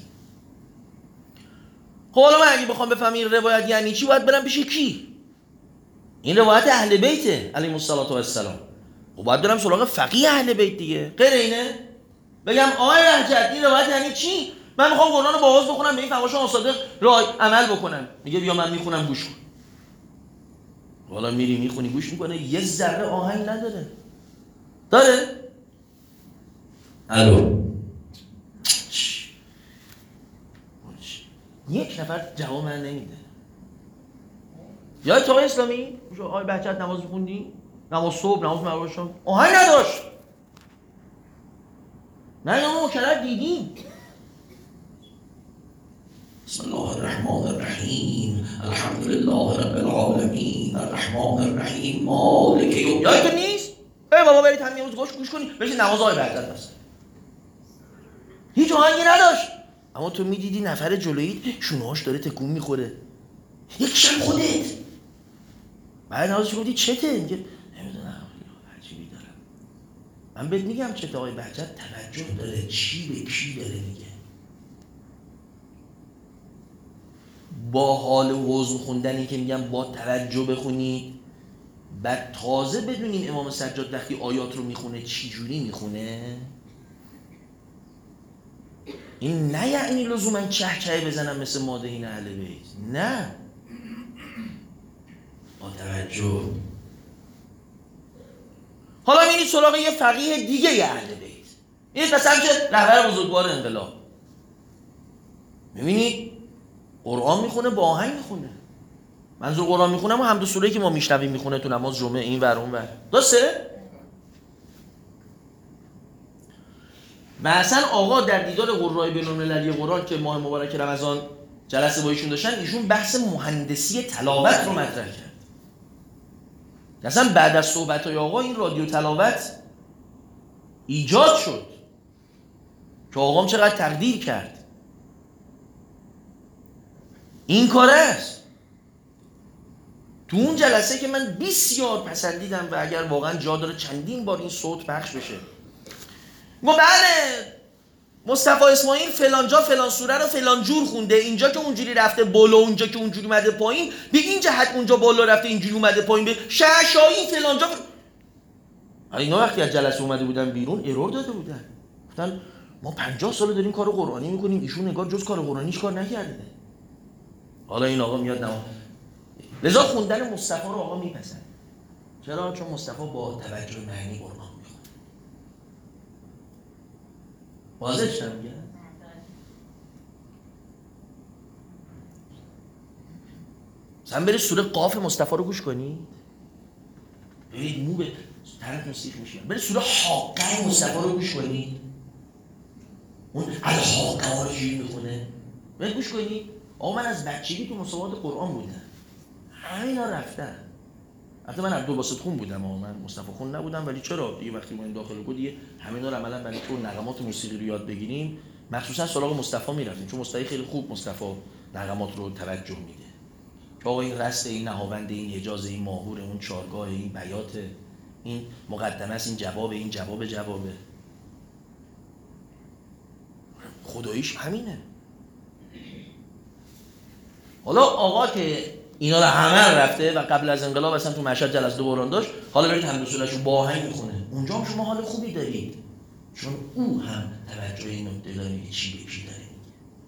خب حالا من اگه بخوام بفهمم این روایت یعنی چی، باید برم پیش کی؟ این روایت اهل بیت علیهم السلام. خب باید برم سراغ فقیه اهل بیت دیگه. غیر اینه بگم آقای بهجت این روایت یعنی چی؟ من میخوام قرآن رو با حزن بخونم، به این فرمایشات صادق رای عمل بکنم. میگه بیا من میخونم گوش کن. حالا میری میخونی گوش میکنه، یه ذره آهنگ نداره. داره؟ الو، یک نفر جواب من نمیده. یادت آقای اسلامی آقای بهجت نماز میخوندی؟ نماز صبح، نماز مغرب شام آهنگ نداشت. نه یا ما مکرر دیدیم. بسم الله الرحمن الرحیم الحمد لله رب العالمین الرحمن الرحیم مالک یوم. یادتون نیست؟ ای بابا برید همین امروز گوش کنی بشین نماز آقای بهجت بس. هیچ آهنگی نداشت، اما تو میدیدی نفر جلویت شونهاش داره تکون میخوره. یکیشم خودت. بعد نمازش گفتی چته؟ میگه نمیدونم عجیبی دارم. من بهت میگم چته آقای بهجت توجه داره، چی به چی داره میگه. با حال حزن خوندنی که میگم با توجه بخونید، بعد تازه بدونیم امام سجاد وقتی آیات رو میخونه چی جوری میخونه. این نه یعنی لزوما چهچه بزنم مثل مادهین اهل بیت، نه، با توجه. حالا میرید سراغ یه فقیه دیگه اهل بیت، این مثلا که رهبر بزرگوار انقلاب، میبینید قرآن میخونه با آهنگ میخونه. منظور قرآن میخونم و حمد و سوره‌ای که ما میشنویم میخونه تو نماز جمعه این ور اون ور، درسته؟ و اصلا آقا در دیدار قرای بین‌المللی قرآن که ماه مبارک رمضان جلسه با ایشون داشتن، ایشون بحث مهندسی تلاوت رو مطرح کرد. اصلا بعد از صحبت‌های آقا این رادیو تلاوت ایجاد شد که آقام چقدر تقدیر کرد. این کاره است. تو اون جلسه که من بسیار پسندیدم و اگر واقعا جا داره چندین بار این صوت پخش بشه، گفت بله مصطفی اسماعیل فلان جا فلان سوره رو فلان جور خونده، اینجا که اونجوری رفته بالا، اونجا که اونجوری اومده پایین، به این جهت اونجا بالا رفته اینجوری اومده پایین، به شعشایی فلان جا اینا وقتی از جلسه اومده بودن بیرون ارور داده بودن، گفتن ما 50 سال داریم کار قرآنی میکنیم، ایشون نگار جز کار قرآنیش کار نکرده. حالا این آقا میاد نه، لذا خوندن مصطفی رو آقا میپسند. چرا؟ چون مصطفی با توجه معنی قرآن میخونه. واضح شدم میگم؟ مثلا برید سوره قاف مصطفی رو گوش کنید، ببینید مو به طرف سیخ میشه. برید سوره حاقه مصطفی رو گوش کنید، اون الحاقه ها رو جوری میخونه، برید گوش کنید. آقا من از بچگی تو مسابقات قرآن بودم، همین ها رفتن. البته من عبدالباسط خون بودم، من مصطفی خون نبودم، ولی چرا دیگه وقتی ما این داخل بود دیگه همینا رو عملا برای تو نغمات موسیقی رو یاد بگیریم مخصوصا سراغ مصطفی میرفتیم، چون مصطفی خیلی خوب مصطفی نغمات رو توجه میده. که آقا این رست، این نهاوند، این حجاز، این ماهور، اون چارگاه، این بیات، این مقدمه است، این جواب، این جوابه. خداییش همینه. حالا آقا که اینا رو همه رفته و قبل از انقلاب اصلا تو مشهد جلسه دوران داشت، حالا برید حمد و سوره‌اش رو با آهنگ میخونه، اونجا هم شما حال خوبی دارید، چون او هم توجه این نکته داره میگه چی به چی داره میگه.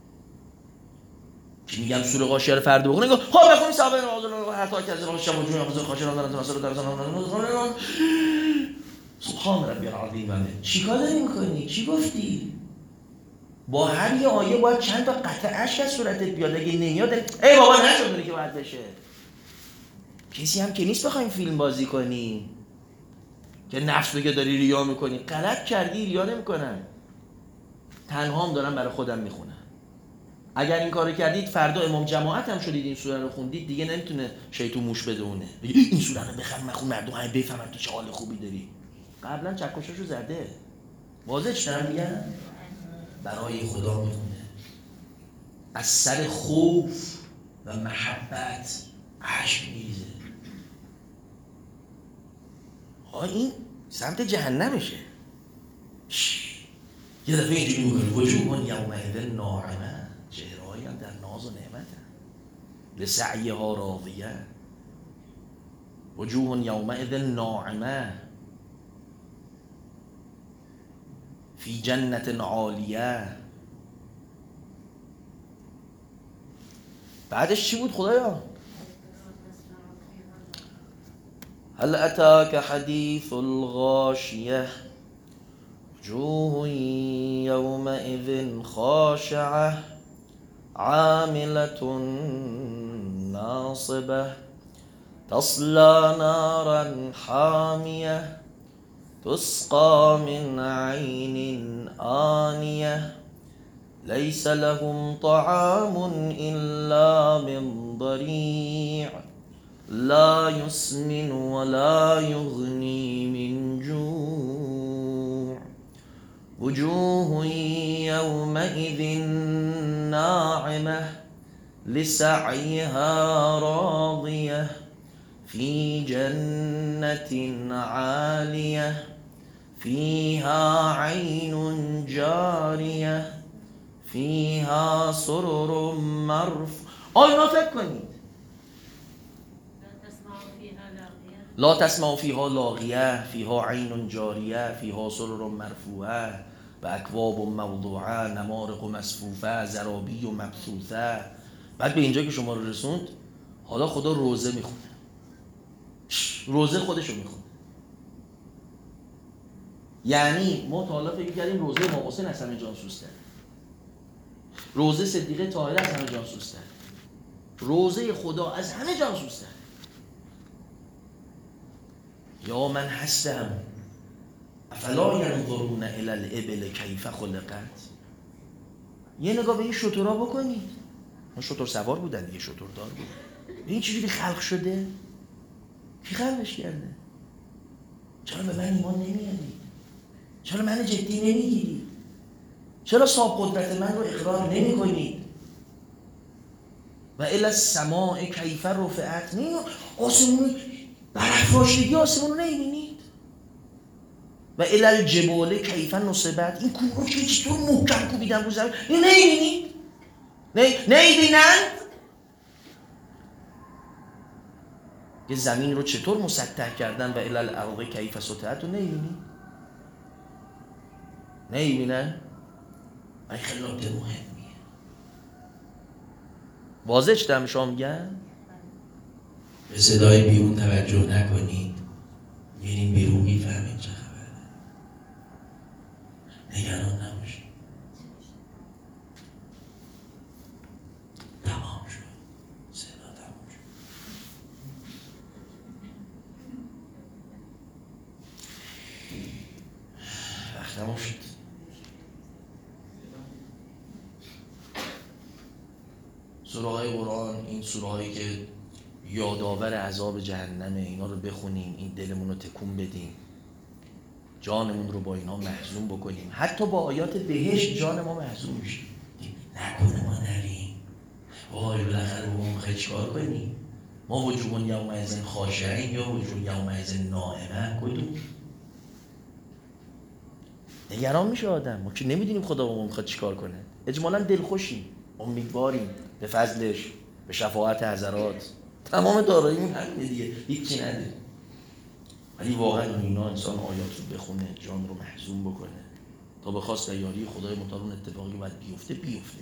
که میگم سوره غاشیه رو فرد بخونه، خب بخونید صحابه نمازون حتی که از راهش شما جون حافظ خاشران دارن تناصر در زمان سبحان ربی العظیم. چیکار داری میکنی؟ چی گفتی؟ با هر یه آیه باید چند تا قطعه اشک از صورتت بیاد، اگه نمیاد ای بابا نشد که باید بشه. کسی هم که نیست بخوایم فیلم بازی کنی که نفس بگه داری ریا میکنی. غلط کردی، ریا نمیکنن، تنها هم دارن برای خودم میخونن. اگر این کارو کردید فردا امام جماعت هم شدید این سوره رو خوندید، دیگه نمیتونه شیطون موش بدونه بگه این سوره رو بخون مخون مردم همه بفهمن تو چه حال خوبی داری. قبلا چکشاشو زده. واضح شدم میگم؟ برای خدا میخونه، از سر خوف و محبت اشک میریزه. این سمت جهنمشه. یه دفعه اینجوری میکنه وجوه یومئذ ناعمه، چهره‌هایی هم در ناز و نعمت لسعیها راضیه. وجوه یومئذ ناعمه فی جنت عالیه. بعدش چی بود خدایا؟ هل اتاک حدیث الغاشیه وجوه یومئذ خاشعه عاملة ناصبة تصلى نارا حامية تسقى من عين آنية ليس لهم طعام إلا من ضريع لا يسمن ولا يغني من جوع وجوه يومئذ ناعمة لسعيها راضية في جنة عالية فيها عين جارية فيها سرر مرفوعة. آینا فکر کنید لا تسمع فيها لاغية فيها عين جارية فيها سرر مرفوعة و اکواب موضوعه نمارق مصفوفه زرابی و مبثوثه. بعد به اینجا که شما رو رسوند، حالا خدا روزه میخونه، روزه خودشو میخونه. یعنی ما تا حالا فکر کردیم روزه امام حسین از همه جاسوس تره، روزه صدیقه طاهره از همه جاسوس تره، روزه خدا از همه جاسوس تره. یا من هستم افلا ینظرون الی الابل کیف خلقت. یه نگاه به این شترها بکنید، اون شتر سوار بودن دیگه، شتر دار بود. این چجوری خلق شده؟ کی خلقش کرده؟ چرا به من ایمان نمیارید؟ چرا من جدی نمیگیرید؟ چرا صاحب قدرت من رو اقرار نمی کنید؟ و الی السماء کیف رفعت. نه آسمون برافراشتگی آسمون رو نمیبینید؟ و الال جبال کیف نصبت، این کوه رو که چطور محکم کوبیدن رو زمین، این نمیبینی؟ نمیبینن؟ یه زمین رو چطور مسطح کردن و الال ارض کیف سطحت رو نمیبینی؟ نمیبینن؟ این خیلی نکته مهمیه. واضح چه دارم شما میگم؟ به صدای بیرون توجه نکنید، میریم بیرون میفهمید چه خبره. نگران نباشید. تمام شد. صدا تمام شد. وقت تمام شد. سوره‌های قرآن، این سوره‌هایی که یادآور عذاب جهنمه، اینا رو بخونیم، این دلمون رو تکون بدیم، جانمون رو با اینا محزون بکنیم. حتی با آیات بهشت جان ما محزون میشه. نکنه ما نریم. وای بالاخره با ما میخوای چیکار کنیم؟ ما وجوه یومئذ خاشعین یا وجوه یومئذ ناعمه؟ کدوم؟ نگران میشه آدم. ما که نمیدونیم خدا با ما میخواد چیکار کنه. اجمالاً دلخوشیم، امیدواریم به فضلش، به شفاعت حضرات. تمام داراییمون همینه دیگه، هیچی نداریم. ولی واقعا اینا انسان آیات رو بخونه، جان رو محزون بکنه تا به خواست و یاری خدای متعال اون اتفاقی باید بیفته.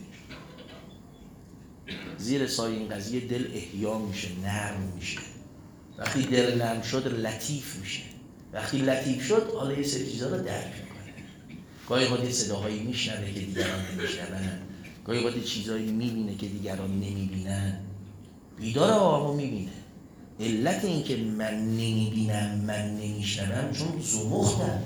زیر سایه این قضیه دل احیا میشه، نرم میشه. وقتی دل نرم شد لطیف میشه. وقتی لطیف شد حالا یه سری چیزا رو درک میکنه. گاهی وقتی صداهایی میشنوه که دیگران نمیشنون، گاهی وقتی چیزایی میبینه که دیگران نمیبینن. بیدار آقا میبینه. علت این که من نمیبینم، من نمیشنوم، چون زمختم.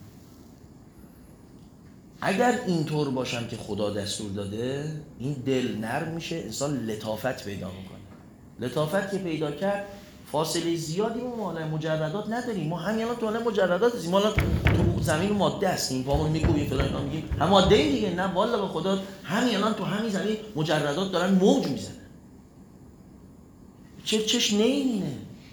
اگر اینطور باشم که خدا دستور داده، این دل نرم میشه، انسان لطافت پیدا میکنه. لطافت که پیدا کرد، فاصله زیادی ما حالا مجردات نداریم. ما همین الان تو حالا مجردات هستیم. ما الان تو زمین ماده هستیم، پامون میکوبیم فلان اینا میگیم هم ماده این دیگه. نه والله به خدا همین الان تو همین زمین مجردات دارن موج میزنن. چش نمیبینه؟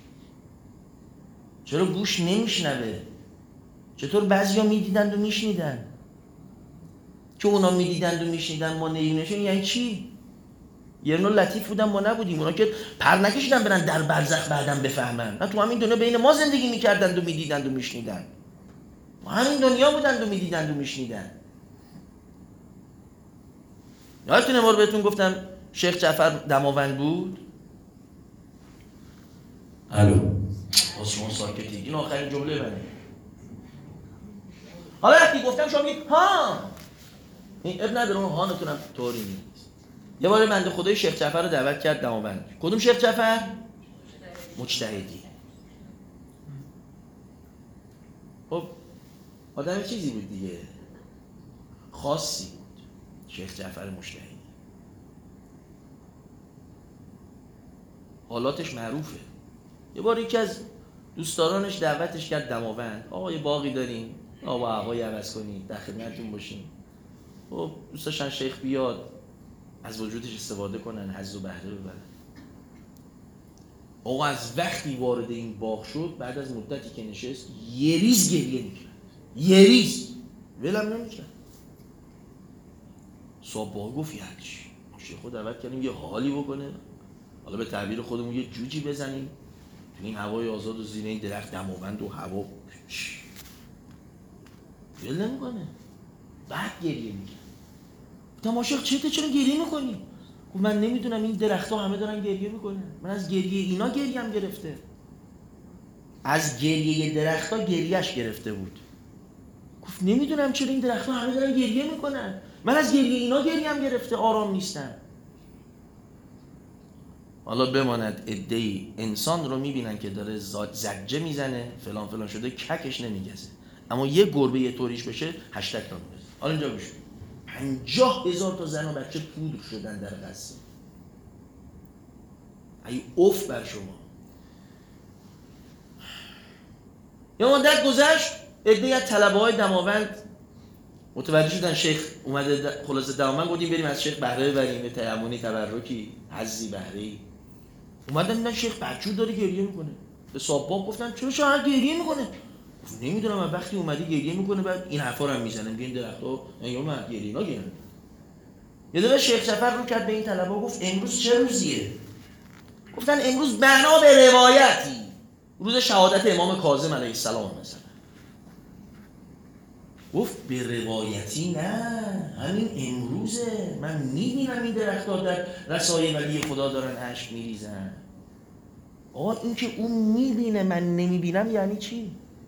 چرا گوش نمیشنوه؟ چطور بعضیا میدیدند و میشنیدن؟ که اونا میدیدند و میشنیدن ما نمیبینیمشون یعنی چی؟ یه نوع لطیف بودن ما نبودیم. اونا که پر نکشیدن برن در برزخ بعدم بفهمن. نه، تو همین دنیا بین ما زندگی میکردند و میدیدند و میشنیدن. همین دنیا بودند و میدیدند و میشنیدن. یادتونه ما رو بهتون گفتم شیخ جعفر دماوند بود؟ الو. شما ساکتی. این آخرین جمله منه. حالا وقتی گفتم شما میگید ها، این اب نداره، اون ها نتونم طوری نیست. یه بار بنده خدای شیخ جعفر رو دعوت کرد دماوند. کدوم شیخ جعفر؟ مجتهدی. خب آدم چیزی بود دیگه، خاصی بود شیخ جعفر مجتهدی. حالاتش معروفه. یه بار یکی از دوستدارانش دعوتش کرد دماوند. آقا یه باقی داریم، آقا هوایی عوض کنید، در خدمتتون باشیم. خب دوست داشتن شیخ بیاد از وجودش استفاده کنن، حظ و بهره ببرن. آقا از وقتی وارد این باغ شد، بعد از مدتی که نشست، یه ریز گریه میکرد. یه ریز ولم نمیکرد. صاحب باغ گفت یعنی چی؟ شیخو دعوت کردیم یه حالی بکنه، حالا به تعبیر خودمون یه جوجی بزنیم تو این هوای آزاد و زیر این درخت دماوند و هوا. ول نمیکنه. بعد گریه میکنه. گفتم عاشق چرا گریه میکنی؟ گفت من نمیدونم، این درخت‌ها همه دارن گریه میکنن. من از گریه اینا گریم گرفته. از گریه درخت‌ها گریهش گرفته بود. گفت نمیدونم چرا این درخت‌ها همه دارن گریه میکنن. من از گریه اینا گریم گرفته، آرام نیستم. حالا بماند عده‌ای انسان رو میبینن که داره زجه میزنه، فلان فلان شده، ککش نمیگزه. اما یه گربه یه طوریش بشه هشتگ تا میگزه. حالا اینجا بشون 50,000 تا زن و بچه پودر شدن در قصه. ای اوف بر شما. یه مدت گذشت، عده‌ای از طلبه‌های دماوند متوجه شدن شیخ اومده خلاصه دماوند، گفتیم بریم از شیخ بهره ببریم، تیمونی تبرکی حظی بهره‌ای. اومدن دیدن شیخ بچه‌و داره گریه میکنه. به صاحب باغ گفتن چرا شما گریه میکنه؟ نمیدونم من وقتی اومدی گریه میکنه بعد این حرفا رو هم میزنه میگه این درخت‌ها یا من گریه اینا گریه. یه دفعه شیخ سفر رو کرد به این طلبه گفت امروز چه روزیه؟ گفتن امروز بنا به روایتی روز شهادت امام کاظم علیه السلام مثلا. گفت به روایتی نه، همین امروزه. من میبینم این درخت‌ها در رسای ولی خدا دارن اشک میریزن. آقا این که اون میبینه من نمیبینم یعنی چی؟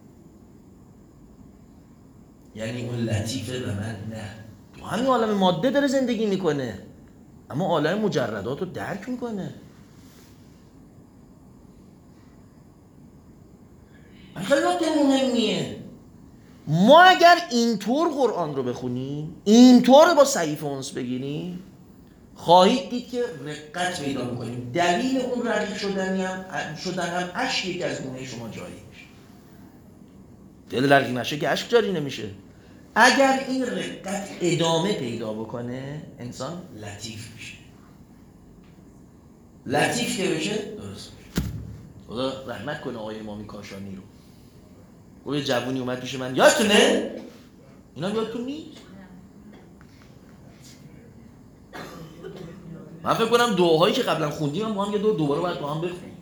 یعنی اون لطیفه و من نه. تو همین عالم ماده داره زندگی میکنه اما عالم مجردات رو درک میکنه. خیلی نکته مهمیه. ما اگر اینطور قرآن رو بخونیم، اینطور با صحیفه اونس بگیریم، خواهید دید که رقت پیدا میکنیم. دلیل اون رقیق شدن هم اشک یک از گونه شما جاری میشه. دل رقیق نشه که اشک جاری نمیشه. اگر این رقت ادامه پیدا بکنه انسان لطیف میشه. لطیف که بشه درست میشه. خدا رحمت کنه آقای امامی کاشانی رو. او یه جوونی اومد پیش من، یادتونه؟ اینا یادتون نیست؟ من فکر کنم دعاهایی که قبلا خوندیم با هم یه دوباره باید با هم بخونیم.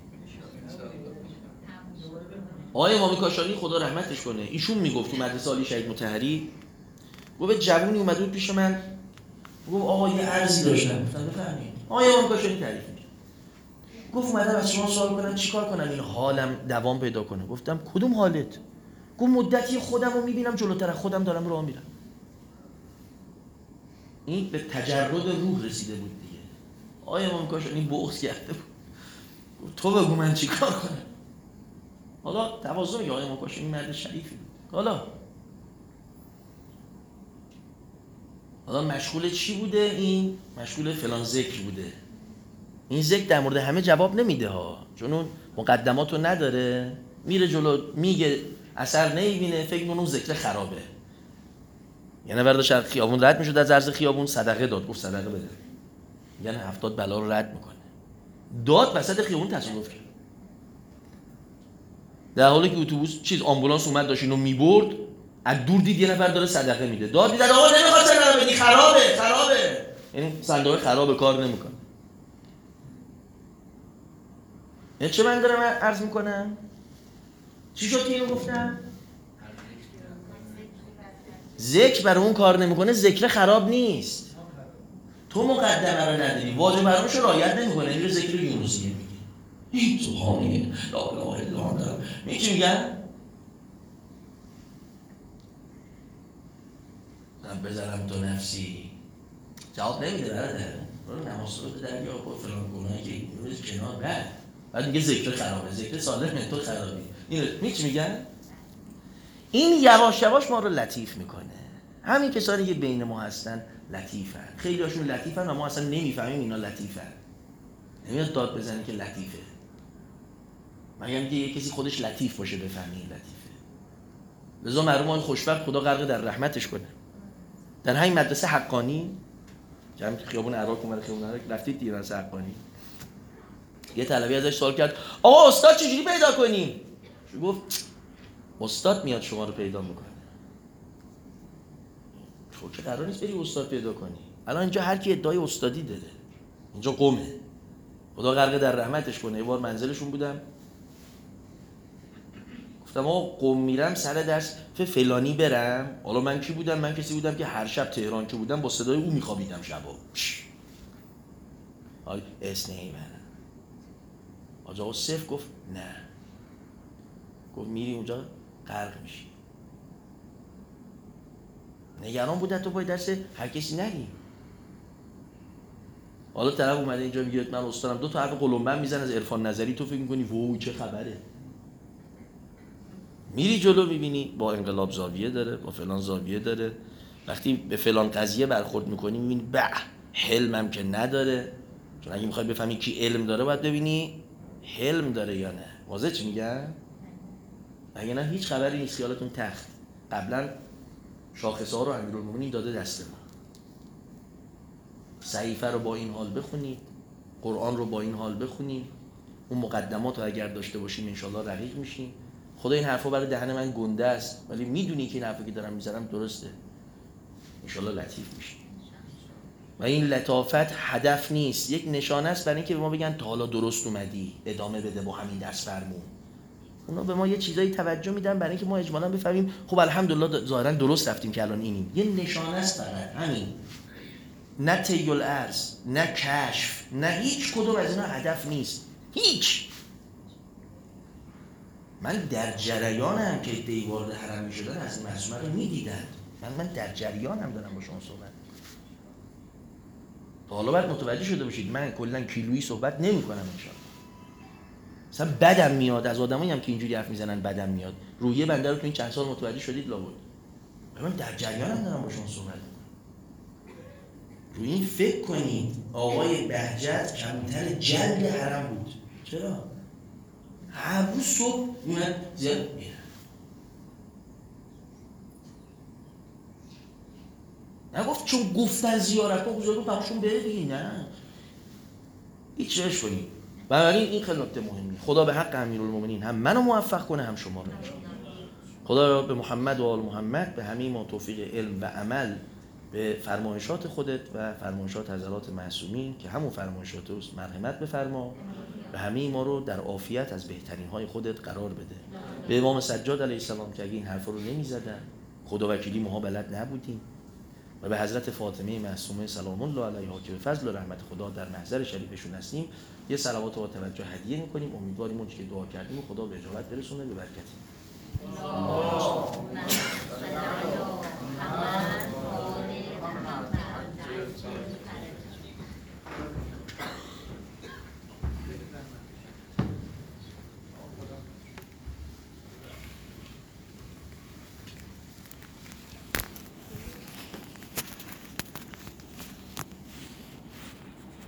آقای امامی کاشانی خدا رحمتش کنه، ایشون میگفت تو مدرسه عالی شهید مطهری، گفت جوونی اومد بود پیش من، گفت آقا یه عرضی داشتم. گفتم بفرمایید. آقای امامی کاشانی تعریف می‌کنه. گفت اومدم از شما سوال کنم چیکار کنم این حالم دوام پیدا کنه. گفتم کدوم حالت؟ گفت مدتی خودم رو میبینم جلوتر از خودم دارم راه میرم. این به تجرد روح رسیده بود دیگه. آقای امام کاشانی بغض کرده بود. تو بگو من چیکار کنم. حالا تواضع میگه آقای امام کاشانی مرد شریفی بود. حالا مشغول چی بوده این؟ مشغول فلان ذکر بوده. این ذکر در مورد همه جواب نمیده ها، چون اون مقدماتو نداره، میره جلو میگه اثر نمیبینه، فکر می‌کنه اون ذکر خرابه. یعنی برداشت از خیابون رد میشد، از عرض خیابون صدقه داد، گفت صدقه بده. یعنی 70 بلا رو رد میکنه. داد وسط خیابون تصادف کرد. در حالی که اتوبوس آمبولانس اومد داشت اینو میبرد، از دور دید یه نفر داره صدقه میده. داد میزد آقا نمیخواد صدقه بدی، خرابه. یعنی صندوق خرابه، کار نمیکنه. این چه من دارم عرض میکنم؟ چی شد که اینو گفتم؟ ذکر برای اون کار نمیکنه، ذکر خراب نیست. تو مقدمه رو نداری، واجب برامش رعایت نمیکنه، میره ذکر یونسیه میگه سبحانه لا اله الا انت. چی میگن؟ من بزنم تو نفسی جواب نمیده برادر. برو نماز رو در یا با فلان گناهی که میروز کنار رد. بعد میگه ذکر خرابه، ذکر سالمه، تو خرابی. این چی میگن؟ این یواش یواش ما رو لطیف میکنه. همین کسانی که بین ما هستن لطیفن. خیلی هاشون لطیفن و ما اصلا نمیفهمیم اینا لطیفن. نمیاد داد بزنی که لطیفه. مگر اینکه یه کسی خودش لطیف باشه بفهمی این لطیفه. لذا مرحوم آقای خوشبخت خدا غرق در رحمتش کنه. در همین مدرسه حقانی که همین خیابون عراق اومد، خیابون عراق رفتید دیگه مدرسه حقانی. یه طلبی ازش سوال کرد آقا استاد چجوری پیدا کنیم؟ گفت استاد میاد شما رو پیدا میکنه. تو که قرار نیست بری استاد پیدا کنی. الان اینجا هر کی ادعای استادی داره. اینجا قومه. خدا غرق در رحمتش کنه. یه بار منزلشون بودم. گفتم آقا قم میرم سر درس فلانی برم. حالا من کی بودم؟ من کسی بودم که هر شب تهران که بودم با صدای او میخوابیدم شبا. آی اسنهی من. آقا صف گفت نه. گفت میری اونجا غرق میشی. نگران بوده تو باید درس هر کسی نری. حالا طرف اومده اینجا میگه من استادم، دو تا حرف قلمبن میزنه از عرفان نظری، تو فکر میکنی وای چه خبره. میری جلو میبینی با انقلاب زاویه داره، با فلان زاویه داره. وقتی به فلان قضیه برخورد میکنی میبینی به حلمم که نداره. چون اگه میخوای بفهمی کی علم داره باید ببینی حلم داره یا نه. واضح چی میگن؟ اگه نه هیچ خبری نیست. خیالتون تخت قبلا شاخصه ها رو امیرالمومنین داده دست ما. صحیفه رو با این حال بخونید، قرآن رو با این حال بخونید، اون مقدمات رو اگر داشته باشیم انشالله رقیق میشیم. خدا این حرفا برای دهن من گنده است، ولی میدونی که این حرفی که دارم میزنم درسته. انشالله لطیف میشی. و این لطافت هدف نیست، یک نشانه است برای اینکه به ما بگن تا حالا درست اومدی، ادامه بده با همین درس فرمون. اونا به ما یه چیزایی توجه میدن برای اینکه ما اجمالاً بفهمیم خب الحمدلله ظاهرا درست رفتیم که الان اینیم. یه نشانه است فقط، همین. نه طی الارض، نه کشف، نه هیچ کدوم از اینا هدف نیست. هیچ. من در جریانم که دی وارد حرم میشدن از این معصومه رو میدیدن. من در جریانم دارم با شما صحبت. تا حالا باید متوجه شده باشید من کلا کیلویی صحبت نمی‌کنم انشاءالله. مثلا بدم میاد از آدمایی هم که اینجوری حرف میزنن، بدم میاد. روحیه بنده رو تو این چند سال متوجه شدید لابد. من در جریانم دارم با شما صحبت. روی این فکر کنید آقای بهجت کمتر جلد حرم بود. چرا؟ هر روز صبح میاد زیاد میره. نگفت چون گفتن زیارت کن بزرگو تماشون بره دیگه، نه. هیچ جاش کنید. بنابراین این خیلی نکته مهمی. خدا به حق امیرالمومنین هم منو موفق کنه هم شما رو انشاءالله. خدا به محمد و آل محمد به همه ما توفیق علم و عمل به فرمایشات خودت و فرمایشات حضرات معصومین که همون فرمایشات است مرحمت بفرما. به همه ما رو در عافیت از بهترین های خودت قرار بده. به امام سجاد علیه السلام که اگه این حرفا رو نمی‌زدن خدا وکیلی ما بلد نبودیم. و به حضرت فاطمه معصومه سلام الله علیها که به فضل و رحمت خدا در محضر شریفشون هستیم یه صلوات و توجه هدیه می‌کنیم. امیدواریم اون چیزی که دعا کردیم خدا به اجابت برسونه به برکت.